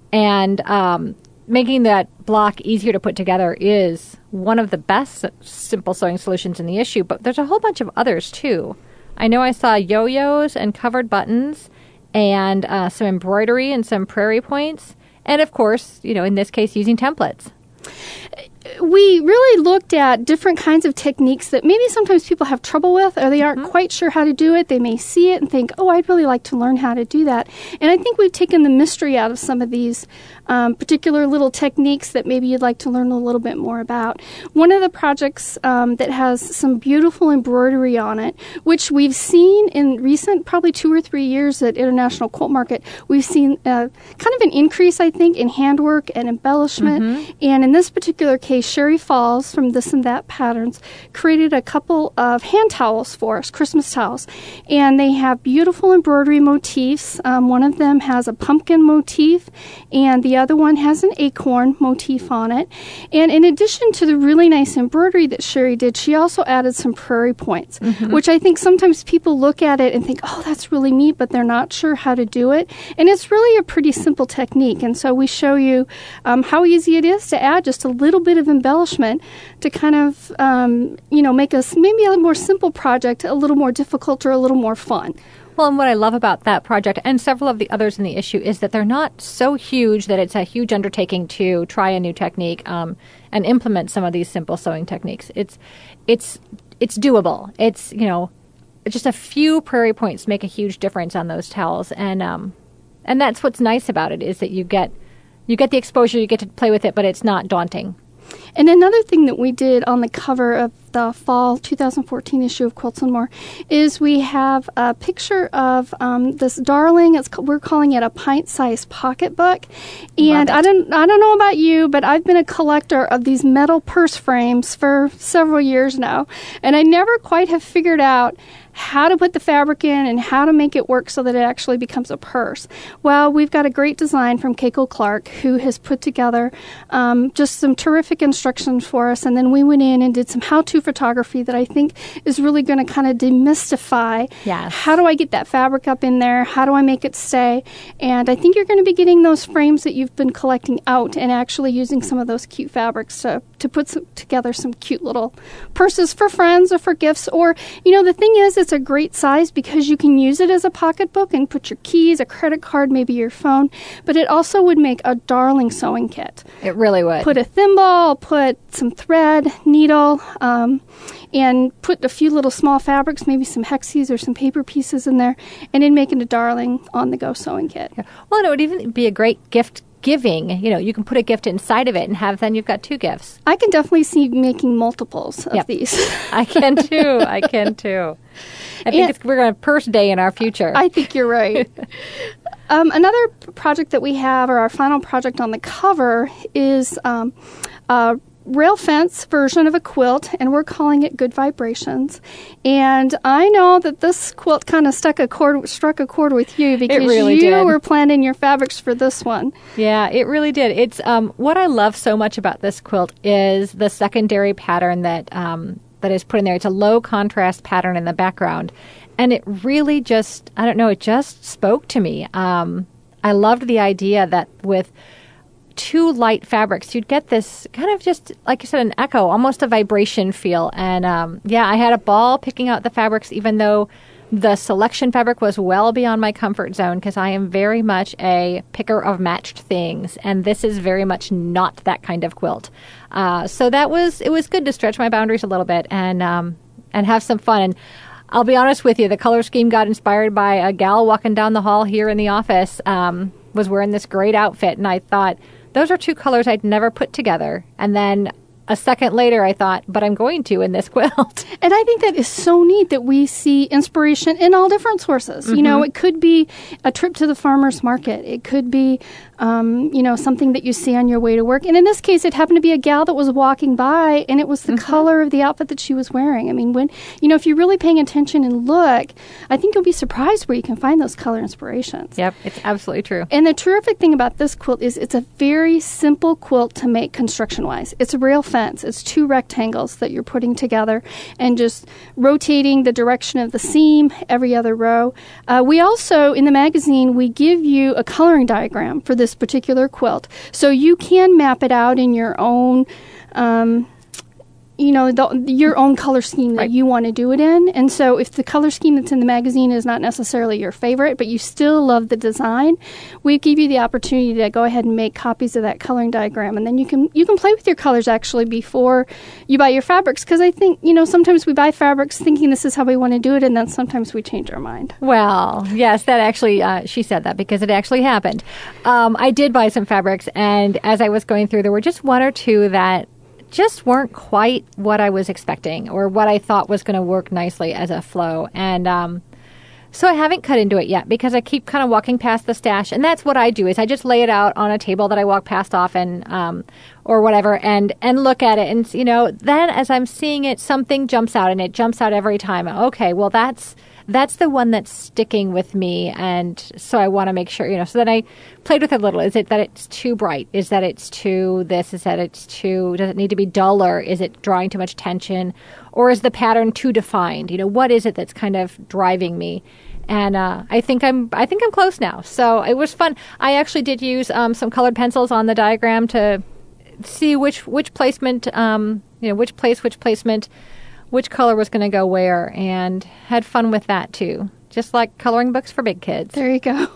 And um, making that block easier to put together is one of the best simple sewing solutions in the issue, but there's a whole bunch of others too. I know I saw yo-yos and covered buttons and uh, some embroidery and some prairie points, and of course, you know, in this case, using templates. we really looked at different kinds of techniques that maybe sometimes people have trouble with, or they aren't mm-hmm. quite sure how to do it. They may see it and think, oh, I'd really like to learn how to do that. And I think we've taken the mystery out of some of these um, particular little techniques that maybe you'd like to learn a little bit more about. One of the projects um, that has some beautiful embroidery on it, which we've seen in recent, probably two or three years at International Quilt Market, we've seen uh, kind of an increase, I think, in handwork and embellishment. Mm-hmm. And in this particular case, Sherry Falls from This and That Patterns created a couple of hand towels for us, Christmas towels. And they have beautiful embroidery motifs. Um, one of them has a pumpkin motif, and the other one has an acorn motif on it. And in addition to the really nice embroidery that Sherry did, she also added some prairie points, mm-hmm. which I think sometimes people look at it and think, oh, that's really neat, but they're not sure how to do it. And it's really a pretty simple technique. And so we show you um, how easy it is to add just a little bit of embellishment to kind of, um, you know, make us maybe a more simple project a little more difficult or a little more fun. Well, and what I love about that project and several of the others in the issue is that they're not so huge that it's a huge undertaking to try a new technique um, and implement some of these simple sewing techniques. It's, it's, it's doable. It's, you know, just a few prairie points make a huge difference on those towels, and um, and that's what's nice about it is that you get you get the exposure, you get to play with it, but it's not daunting. And another thing that we did on the cover of the fall two thousand fourteen issue of Quilts and More is we have a picture of um, this darling. It's we're calling it a pint-sized pocketbook, and I don't I don't know about you, but I've been a collector of these metal purse frames for several years now, and I never quite have figured out how to put the fabric in and how to make it work so that it actually becomes a purse. Well, we've got a great design from Keiko Clark, who has put together um, just some terrific instructions for us, and then we went in and did some how-to photography that I think is really going to kind of demystify yes. how do I get that fabric up in there, how do I make it stay, and I think you're going to be getting those frames that you've been collecting out and actually using some of those cute fabrics to, to put some, together some cute little purses for friends or for gifts, or, you know, the thing is, it's a great size because you can use it as a pocketbook and put your keys, a credit card, maybe your phone, but it also would make a darling sewing kit. It really would. Put a thimble, put some thread, needle, um, and put a few little small fabrics, maybe some hexies or some paper pieces in there, and it'd make it a darling on-the-go sewing kit. Yeah. Well, and it would even be a great gift giving. You know, you can put a gift inside of it and have, then you've got two gifts. I can definitely see making multiples of yep. these. I can too. I can too. I think it's, we're going to have purse day in our future. I think you're right. um, another project that we have, or our final project on the cover, is um, a rail fence version of a quilt, and we're calling it Good Vibrations. And I know that this quilt kind of stuck a chord, struck a chord with you because really you did. were planning your fabrics for this one. Yeah, it really did. It's um, what I love so much about this quilt is the secondary pattern that um, that is put in there. It's a low contrast pattern in the background, and it really just, I don't know, it just spoke to me. Um, I loved the idea that with two light fabrics, you'd get this kind of just, like you said, an echo, almost a vibration feel. And um, yeah, I had a ball picking out the fabrics, even though the selection fabric was well beyond my comfort zone, because I am very much a picker of matched things, and this is very much not that kind of quilt. Uh, so that was, it was good to stretch my boundaries a little bit and um, and have some fun. And I'll be honest with you, the color scheme got inspired by a gal walking down the hall here in the office, um, was wearing this great outfit, and I thought, those are two colors I'd never put together. And then a second later, I thought, but I'm going to in this quilt. And I think that is so neat that we see inspiration in all different sources. Mm-hmm. You know, it could be a trip to the farmer's market. It could be, um, you know, something that you see on your way to work. And in this case, it happened to be a gal that was walking by, and it was the mm-hmm. color of the outfit that she was wearing. I mean, when, you know, if you're really paying attention and look, I think you'll be surprised where you can find those color inspirations. Yep, it's absolutely true. And the terrific thing about this quilt is it's a very simple quilt to make construction-wise. It's a rail fence. It's two rectangles that you're putting together and just rotating the direction of the seam every other row. Uh, we also, in the magazine, we give you a coloring diagram for this particular quilt. So you can map it out in your own um, you know, the, your own color scheme that Right. you want to do it in. And so if the color scheme that's in the magazine is not necessarily your favorite, but you still love the design, we give you the opportunity to go ahead and make copies of that coloring diagram. And then you can you can play with your colors actually before you buy your fabrics. Because I think, you know, sometimes we buy fabrics thinking this is how we want to do it, and then sometimes we change our mind. Well, yes, that actually, uh, she said that because it actually happened. Um, I did buy some fabrics, and as I was going through, there were just one or two that just weren't quite what I was expecting or what I thought was going to work nicely as a flow. And um, so I haven't cut into it yet because I keep kind of walking past the stash. And that's what I do is I just lay it out on a table that I walk past often um, or whatever and, and look at it. And, you know, then as I'm seeing it, something jumps out and it jumps out every time. Okay, well, that's that's the one that's sticking with me. And so I want to make sure, you know, so then I played with it a little. Is it that it's too bright? Is that it's too this? Is that it's too, does it need to be duller? Is it drawing too much tension? Or is the pattern too defined? You know, what is it that's kind of driving me? And uh, I think I'm I think I'm close now. So it was fun. I actually did use um, some colored pencils on the diagram to see which which placement, um, you know, which place, which placement, which color was going to go where, and had fun with that too. Just like coloring books for big kids. There you go.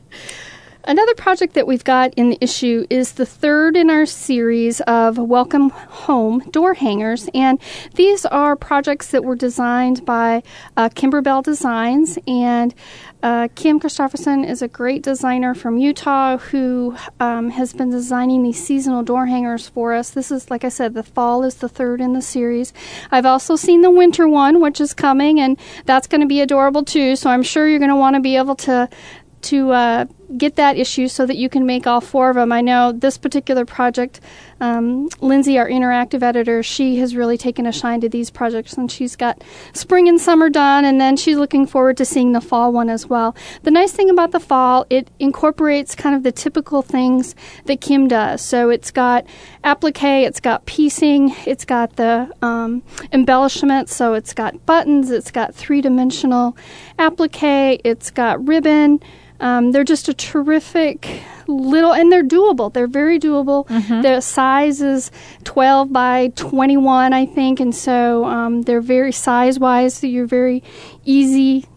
Another project that we've got in the issue is the third in our series of Welcome Home door hangers. And these are projects that were designed by uh, Kimberbell Designs. And uh, Kim Christopherson is a great designer from Utah who um, has been designing these seasonal door hangers for us. This is, like I said, the fall is the third in the series. I've also seen the winter one, which is coming, and that's going to be adorable too. So I'm sure you're going to want to be able to to uh, get that issue so that you can make all four of them. I know this particular project, um, Lindsay, our interactive editor, she has really taken a shine to these projects, and she's got spring and summer done, and then she's looking forward to seeing the fall one as well. The nice thing about the fall, it incorporates kind of the typical things that Kim does. So it's got applique, it's got piecing, it's got the um, embellishment, so it's got buttons, it's got three-dimensional applique, it's got ribbon. Um, they're just a terrific little, and they're doable. They're very doable. Mm-hmm. The size is twelve by twenty-one, I think, and so um, they're very size-wise, so you're very easy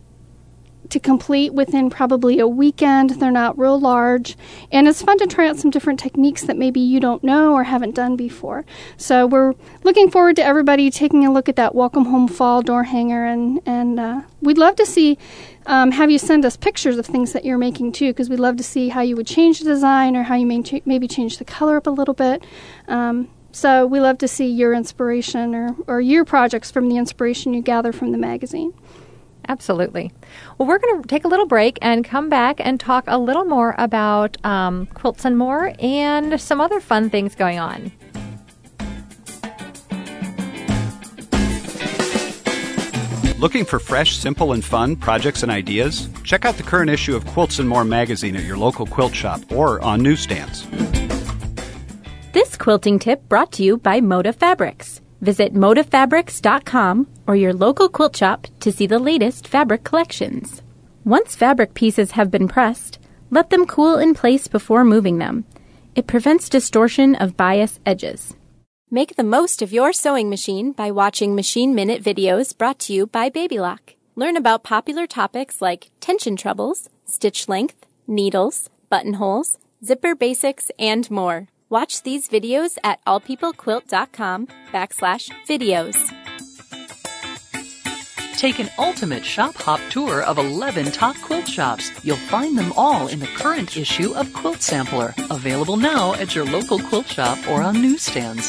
to complete within probably a weekend. They're not real large, and it's fun to try out some different techniques that maybe you don't know or haven't done before. So we're looking forward to everybody taking a look at that Welcome Home Fall door hanger, and, and uh, we'd love to see Um, have you send us pictures of things that you're making too, because we'd love to see how you would change the design or how you may ch- maybe change the color up a little bit. Um, so we love to see your inspiration or, or your projects from the inspiration you gather from the magazine. Absolutely. Well, we're going to take a little break and come back and talk a little more about um, Quilts and More and some other fun things going on. Looking for fresh, simple, and fun projects and ideas? Check out the current issue of Quilts and More magazine at your local quilt shop or on newsstands. This quilting tip brought to you by Moda Fabrics. Visit moda fabrics dot com or your local quilt shop to see the latest fabric collections. Once fabric pieces have been pressed, let them cool in place before moving them. It prevents distortion of bias edges. Make the most of your sewing machine by watching Machine Minute videos brought to you by BabyLock. Learn about popular topics like tension trebles, stitch length, needles, buttonholes, zipper basics, and more. Watch these videos at allpeoplequilt.com backslash videos. Take an ultimate shop hop tour of eleven top quilt shops. You'll find them all in the current issue of Quilt Sampler, available now at your local quilt shop or on newsstands.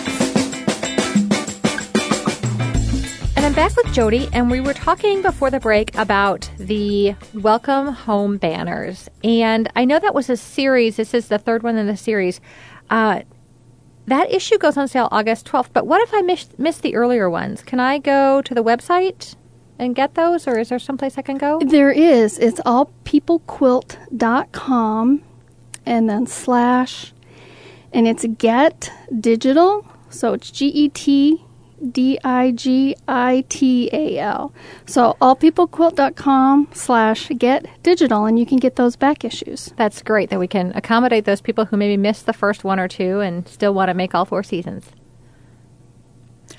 And I'm back with Jody, and we were talking before the break about the Welcome Home banners. And I know that was a series. This is the third one in the series. Uh, that issue goes on sale August twelfth, but what if I missed, missed the earlier ones? Can I go to the website and get those, or is there someplace I can go? There is. It's all people quilt dot com and then slash, and it's Get Digital, so it's G E T D I G I T A L. So all people quilt dot com slash Get Digital, and you can get those back issues. That's great that we can accommodate those people who maybe missed the first one or two and still want to make all four seasons.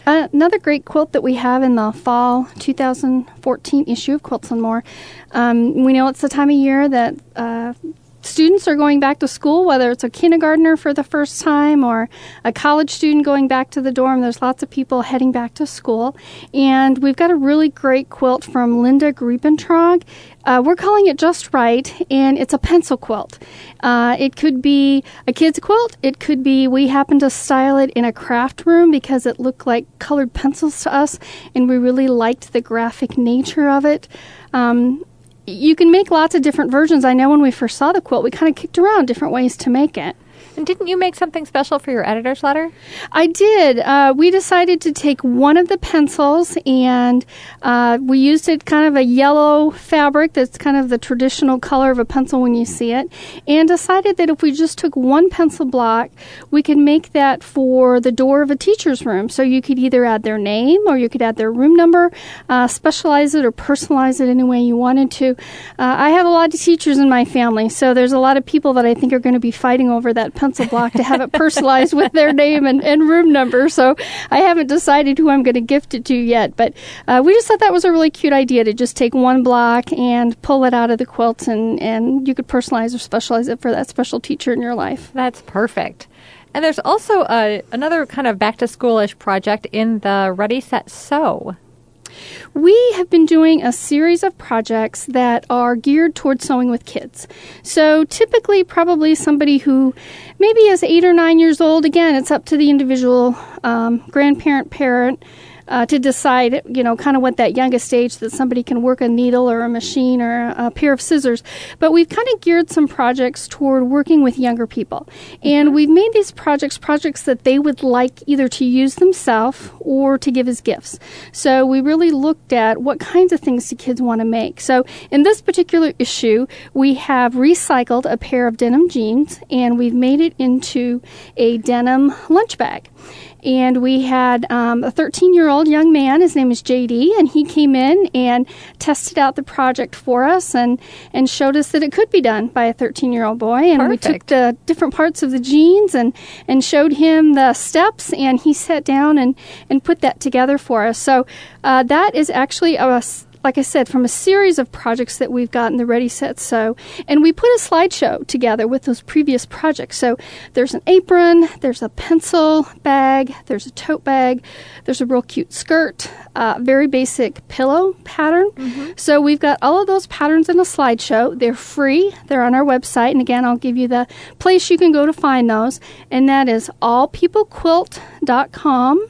Uh, another great quilt that we have in the fall two thousand fourteen issue of Quilts and More. Um, we know it's the time of year that uh, students are going back to school, whether it's a kindergartner for the first time or a college student going back to the dorm. There's lots of people heading back to school. And we've got a really great quilt from Linda Griebentrog. Uh, we're calling it Just Right, and it's a pencil quilt. Uh, it could be a kid's quilt. It could be, we happen to style it in a craft room because it looked like colored pencils to us, and we really liked the graphic nature of it. Um, You can make lots of different versions. I know when we first saw the quilt, we kind of kicked around different ways to make it. And didn't you make something special for your editor's letter? I did. Uh, we decided to take one of the pencils, and uh, we used it kind of a yellow fabric that's kind of the traditional color of a pencil when you see it, and decided that if we just took one pencil block, we could make that for the door of a teacher's room. So you could either add their name or you could add their room number, uh, specialize it or personalize it any way you wanted to. Uh, I have a lot of teachers in my family, so there's a lot of people that I think are going to be fighting over that pencil block to have it personalized with their name and, and room number. So I haven't decided who I'm going to gift it to yet. But uh, we just thought that was a really cute idea to just take one block and pull it out of the quilt, and, and you could personalize or specialize it for that special teacher in your life. That's perfect. And there's also a, another kind of back-to-school-ish project in the Ready, Set, Sew. We have been doing a series of projects that are geared towards sewing with kids. So typically probably somebody who maybe is eight or nine years old. Again, it's up to the individual um, grandparent, parent, Uh, to decide, you know, kind of what that youngest age that somebody can work a needle or a machine or a pair of scissors. But we've kind of geared some projects toward working with younger people. And we've made these projects projects that they would like either to use themselves or to give as gifts. So we really looked at what kinds of things do kids want to make. So in this particular issue, we have recycled a pair of denim jeans, and we've made it into a denim lunch bag. And we had um, a thirteen-year-old young man. His name is J D, and he came in and tested out the project for us and, and showed us that it could be done by a thirteen-year-old boy. And Perfect. we took the different parts of the jeans and, and showed him the steps, and he sat down and, and put that together for us. So uh, that is actually a like I said, from a series of projects that we've got in the Ready, Set, Sew. And we put a slideshow together with those previous projects. So there's an apron, there's a pencil bag, there's a tote bag, there's a real cute skirt, uh, very basic pillow pattern. Mm-hmm. So we've got all of those patterns in a slideshow. They're free. They're on our website. And again, I'll give you the place you can go to find those. And that is allpeoplequilt.com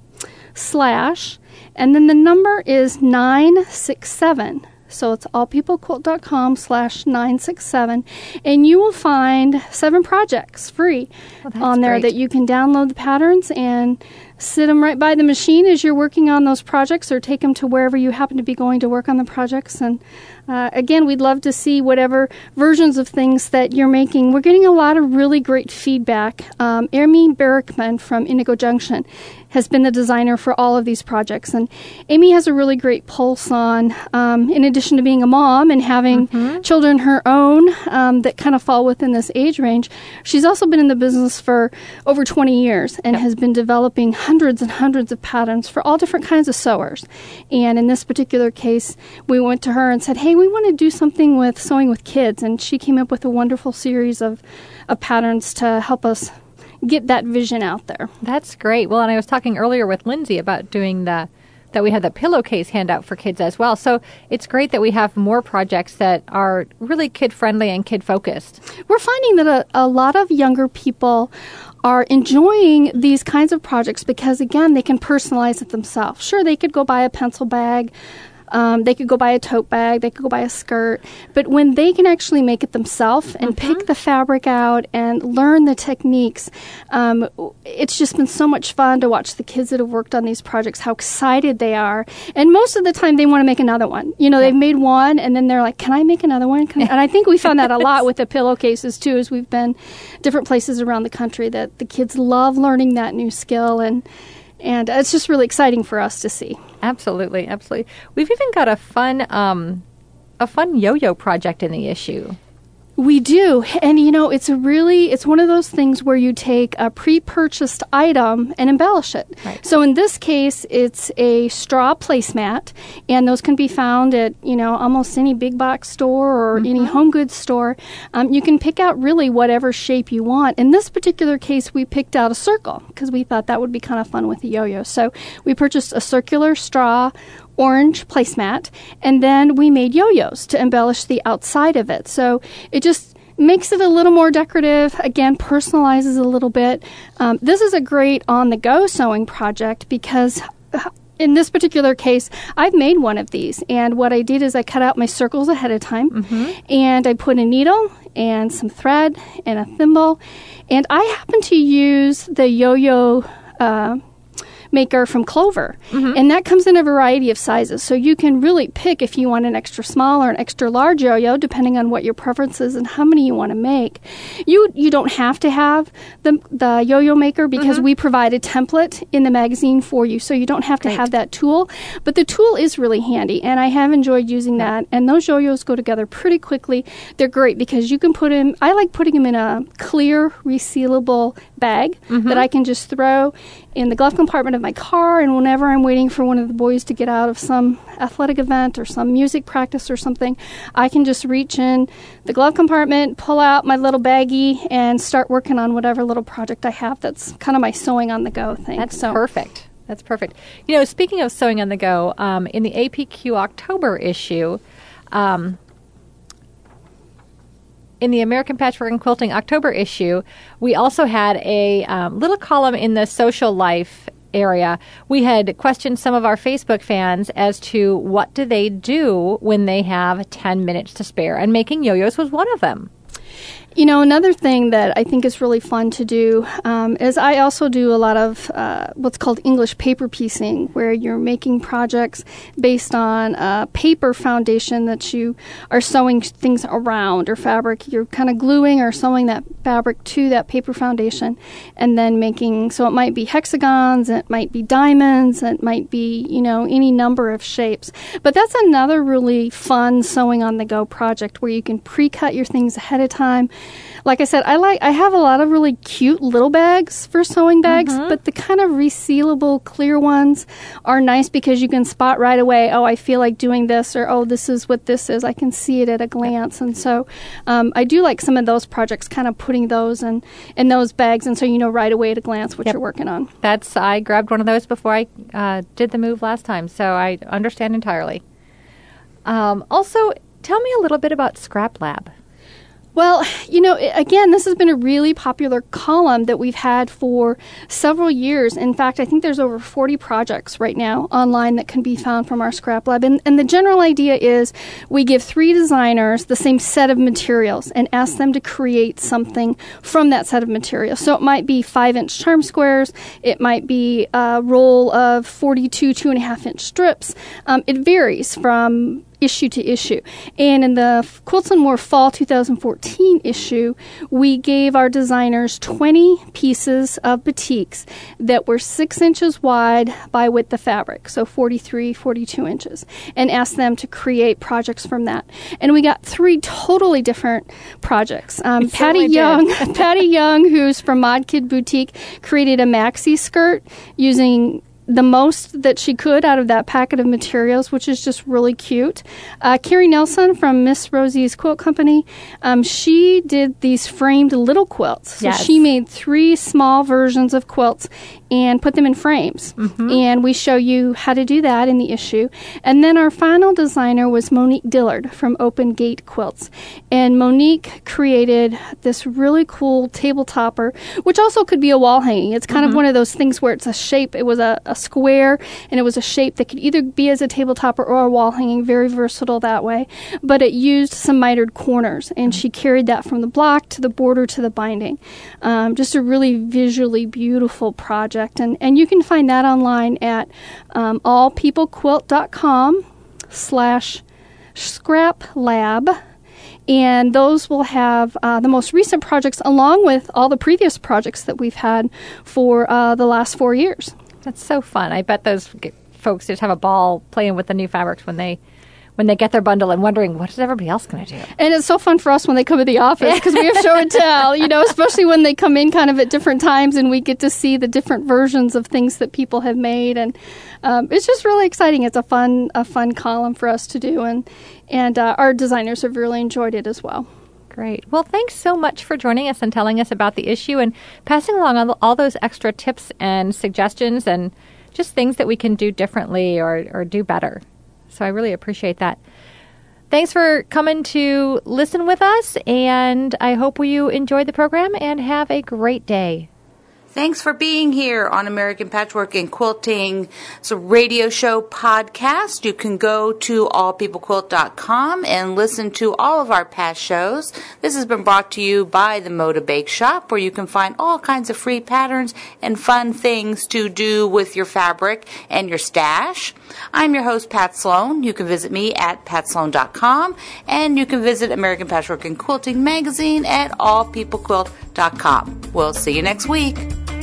slash and then the number is nine six seven. So it's allpeoplequilt.com slash 967. And you will find seven projects free well, on there great. that you can download the patterns and sit them right by the machine as you're working on those projects, or take them to wherever you happen to be going to work on the projects. And uh, again, we'd love to see whatever versions of things that you're making. We're getting a lot of really great feedback. Um, Amy Berrickman from Indigo Junction has been the designer for all of these projects. And Amy has a really great pulse on, um, in addition to being a mom and having mm-hmm. children her own um, that kind of fall within this age range, she's also been in the business for over twenty years and yep. has been developing hundreds and hundreds of patterns for all different kinds of sewers. And in this particular case, we went to her and said, hey, we want to do something with sewing with kids. And she came up with a wonderful series of, of patterns to help us get that vision out there. That's great. Well, and I was talking earlier with Lindsay about doing the, that we have the pillowcase handout for kids as well. So it's great that we have more projects that are really kid-friendly and kid-focused. We're finding that a, a lot of younger people are enjoying these kinds of projects because, again, they can personalize it themselves. Sure, they could go buy a pencil bag. Um, they could go buy a tote bag, they could go buy a skirt, but when they can actually make it themselves and mm-hmm. pick the fabric out and learn the techniques, um, it's just been so much fun to watch the kids that have worked on these projects, how excited they are. And most of the time they want to make another one. You know, yeah. they've made one and then they're like, can I make another one? Can I? And I think we found that a lot with the pillowcases too, as we've been different places around the country, that the kids love learning that new skill, and And it's just really exciting for us to see. Absolutely, absolutely. We've even got a fun, um, a fun yo-yo project in the issue. We do. And, you know, it's a really, it's one of those things where you take a pre-purchased item and embellish it. Right. So in this case, it's a straw placemat, and those can be found at, you know, almost any big box store or mm-hmm. any home goods store. Um, you can pick out really whatever shape you want. In this particular case, we picked out a circle because we thought that would be kind of fun with a yo-yo. So we purchased a circular straw orange placemat, and then we made yo-yos to embellish the outside of it. So it just makes it a little more decorative, again, personalizes a little bit. Um, this is a great on-the-go sewing project because in this particular case, I've made one of these, and what I did is I cut out my circles ahead of time, mm-hmm. and I put a needle and some thread and a thimble, and I happen to use the yo-yo uh, maker from Clover, mm-hmm. and that comes in a variety of sizes, so you can really pick if you want an extra small or an extra large yo-yo, depending on what your preference is and how many you want to make. You you don't have to have the the yo-yo maker because mm-hmm. we provide a template in the magazine for you, so you don't have to right. have that tool, but the tool is really handy, and I have enjoyed using that, and those yo-yos go together pretty quickly. They're great because you can put them, I like putting them in a clear, resealable bag mm-hmm. that I can just throw in the glove compartment of my car, and whenever I'm waiting for one of the boys to get out of some athletic event or some music practice or something, I can just reach in the glove compartment, pull out my little baggie, and start working on whatever little project I have. That's kind of my sewing on the go thing. That's so. perfect. That's perfect. You know, speaking of sewing on the go, um, in the A P Q October issue, um, in the American Patchwork and Quilting October issue, we also had a um, little column in the social life area. We had questioned some of our Facebook fans as to what do they do when they have ten minutes to spare, and making yo-yos was one of them. You know, another thing that I think is really fun to do um, is I also do a lot of uh, what's called English paper piecing, where you're making projects based on a paper foundation that you are sewing things around, or fabric. You're kind of gluing or sewing that fabric to that paper foundation, and then making, so it might be hexagons, it might be diamonds, it might be, you know, any number of shapes. But that's another really fun sewing on the go project where you can pre-cut your things ahead of time. Like I said, I like I have a lot of really cute little bags for sewing bags, mm-hmm. but the kind of resealable clear ones are nice because you can spot right away, oh, I feel like doing this, or oh, this is what this is. I can see it at a glance. And so um, I do like some of those projects, kind of putting those in, in those bags, and so you know right away at a glance what yep. you're working on. That's I grabbed one of those before I uh, did the move last time, so I understand entirely. Um, also, tell me a little bit about Scrap Lab. Well, you know, again, this has been a really popular column that we've had for several years. In fact, I think there's over forty projects right now online that can be found from our Scrap Lab. And, and the general idea is we give three designers the same set of materials and ask them to create something from that set of materials. So it might be five-inch charm squares. It might be a roll of forty-two two and a half inch strips. Um, it varies from issue to issue. And in the Quilts and More Fall two thousand fourteen issue, we gave our designers twenty pieces of batiks that were six inches wide by width of fabric, so forty-three, forty-two inches, and asked them to create projects from that. And we got three totally different projects. Um, Patty Young, Patty Young, who's from Mod Kid Boutique, created a maxi skirt using the most that she could out of that packet of materials, which is just really cute. Uh, Carrie Nelson from Miss Rosie's Quilt Company, um, she did these framed little quilts. So yes. she made three small versions of quilts and put them in frames. Mm-hmm. And we show you how to do that in the issue. And then our final designer was Monique Dillard from Open Gate Quilts. And Monique created this really cool table topper, which also could be a wall hanging. It's kind mm-hmm. of one of those things where it's a shape. It was a, a square, and it was a shape that could either be as a table topper or a wall hanging, very versatile that way. But it used some mitered corners, and she carried that from the block to the border to the binding. Um, just a really visually beautiful project. And, and you can find that online at um, allpeoplequilt.com slash scrap lab. And those will have uh, the most recent projects along with all the previous projects that we've had for uh, the last four years. That's so fun. I bet those folks just have a ball playing with the new fabrics when they when they get their bundle and wondering, what is everybody else going to do? And it's so fun for us when they come to the office because we have show and tell, you know, especially when they come in kind of at different times and we get to see the different versions of things that people have made. And um, it's just really exciting. It's a fun a fun column for us to do. And, and uh, our designers have really enjoyed it as well. Great. Well, thanks so much for joining us and telling us about the issue and passing along all, all those extra tips and suggestions and just things that we can do differently or, or do better. So I really appreciate that. Thanks for coming to listen with us, and I hope you enjoyed the program and have a great day. Thanks for being here on American Patchwork and Quilting. It's a radio show podcast. You can go to all people quilt dot com and listen to all of our past shows. This has been brought to you by the Moda Bake Shop, where you can find all kinds of free patterns and fun things to do with your fabric and your stash. I'm your host, Pat Sloan. You can visit me at pat sloan dot com, and you can visit American Patchwork and Quilting magazine at all people quilt dot com. We'll see you next week.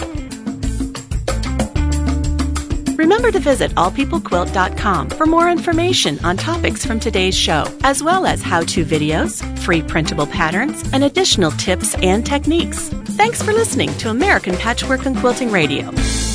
Remember to visit all people quilt dot com for more information on topics from today's show, as well as how-to videos, free printable patterns, and additional tips and techniques. Thanks for listening to American Patchwork and Quilting Radio.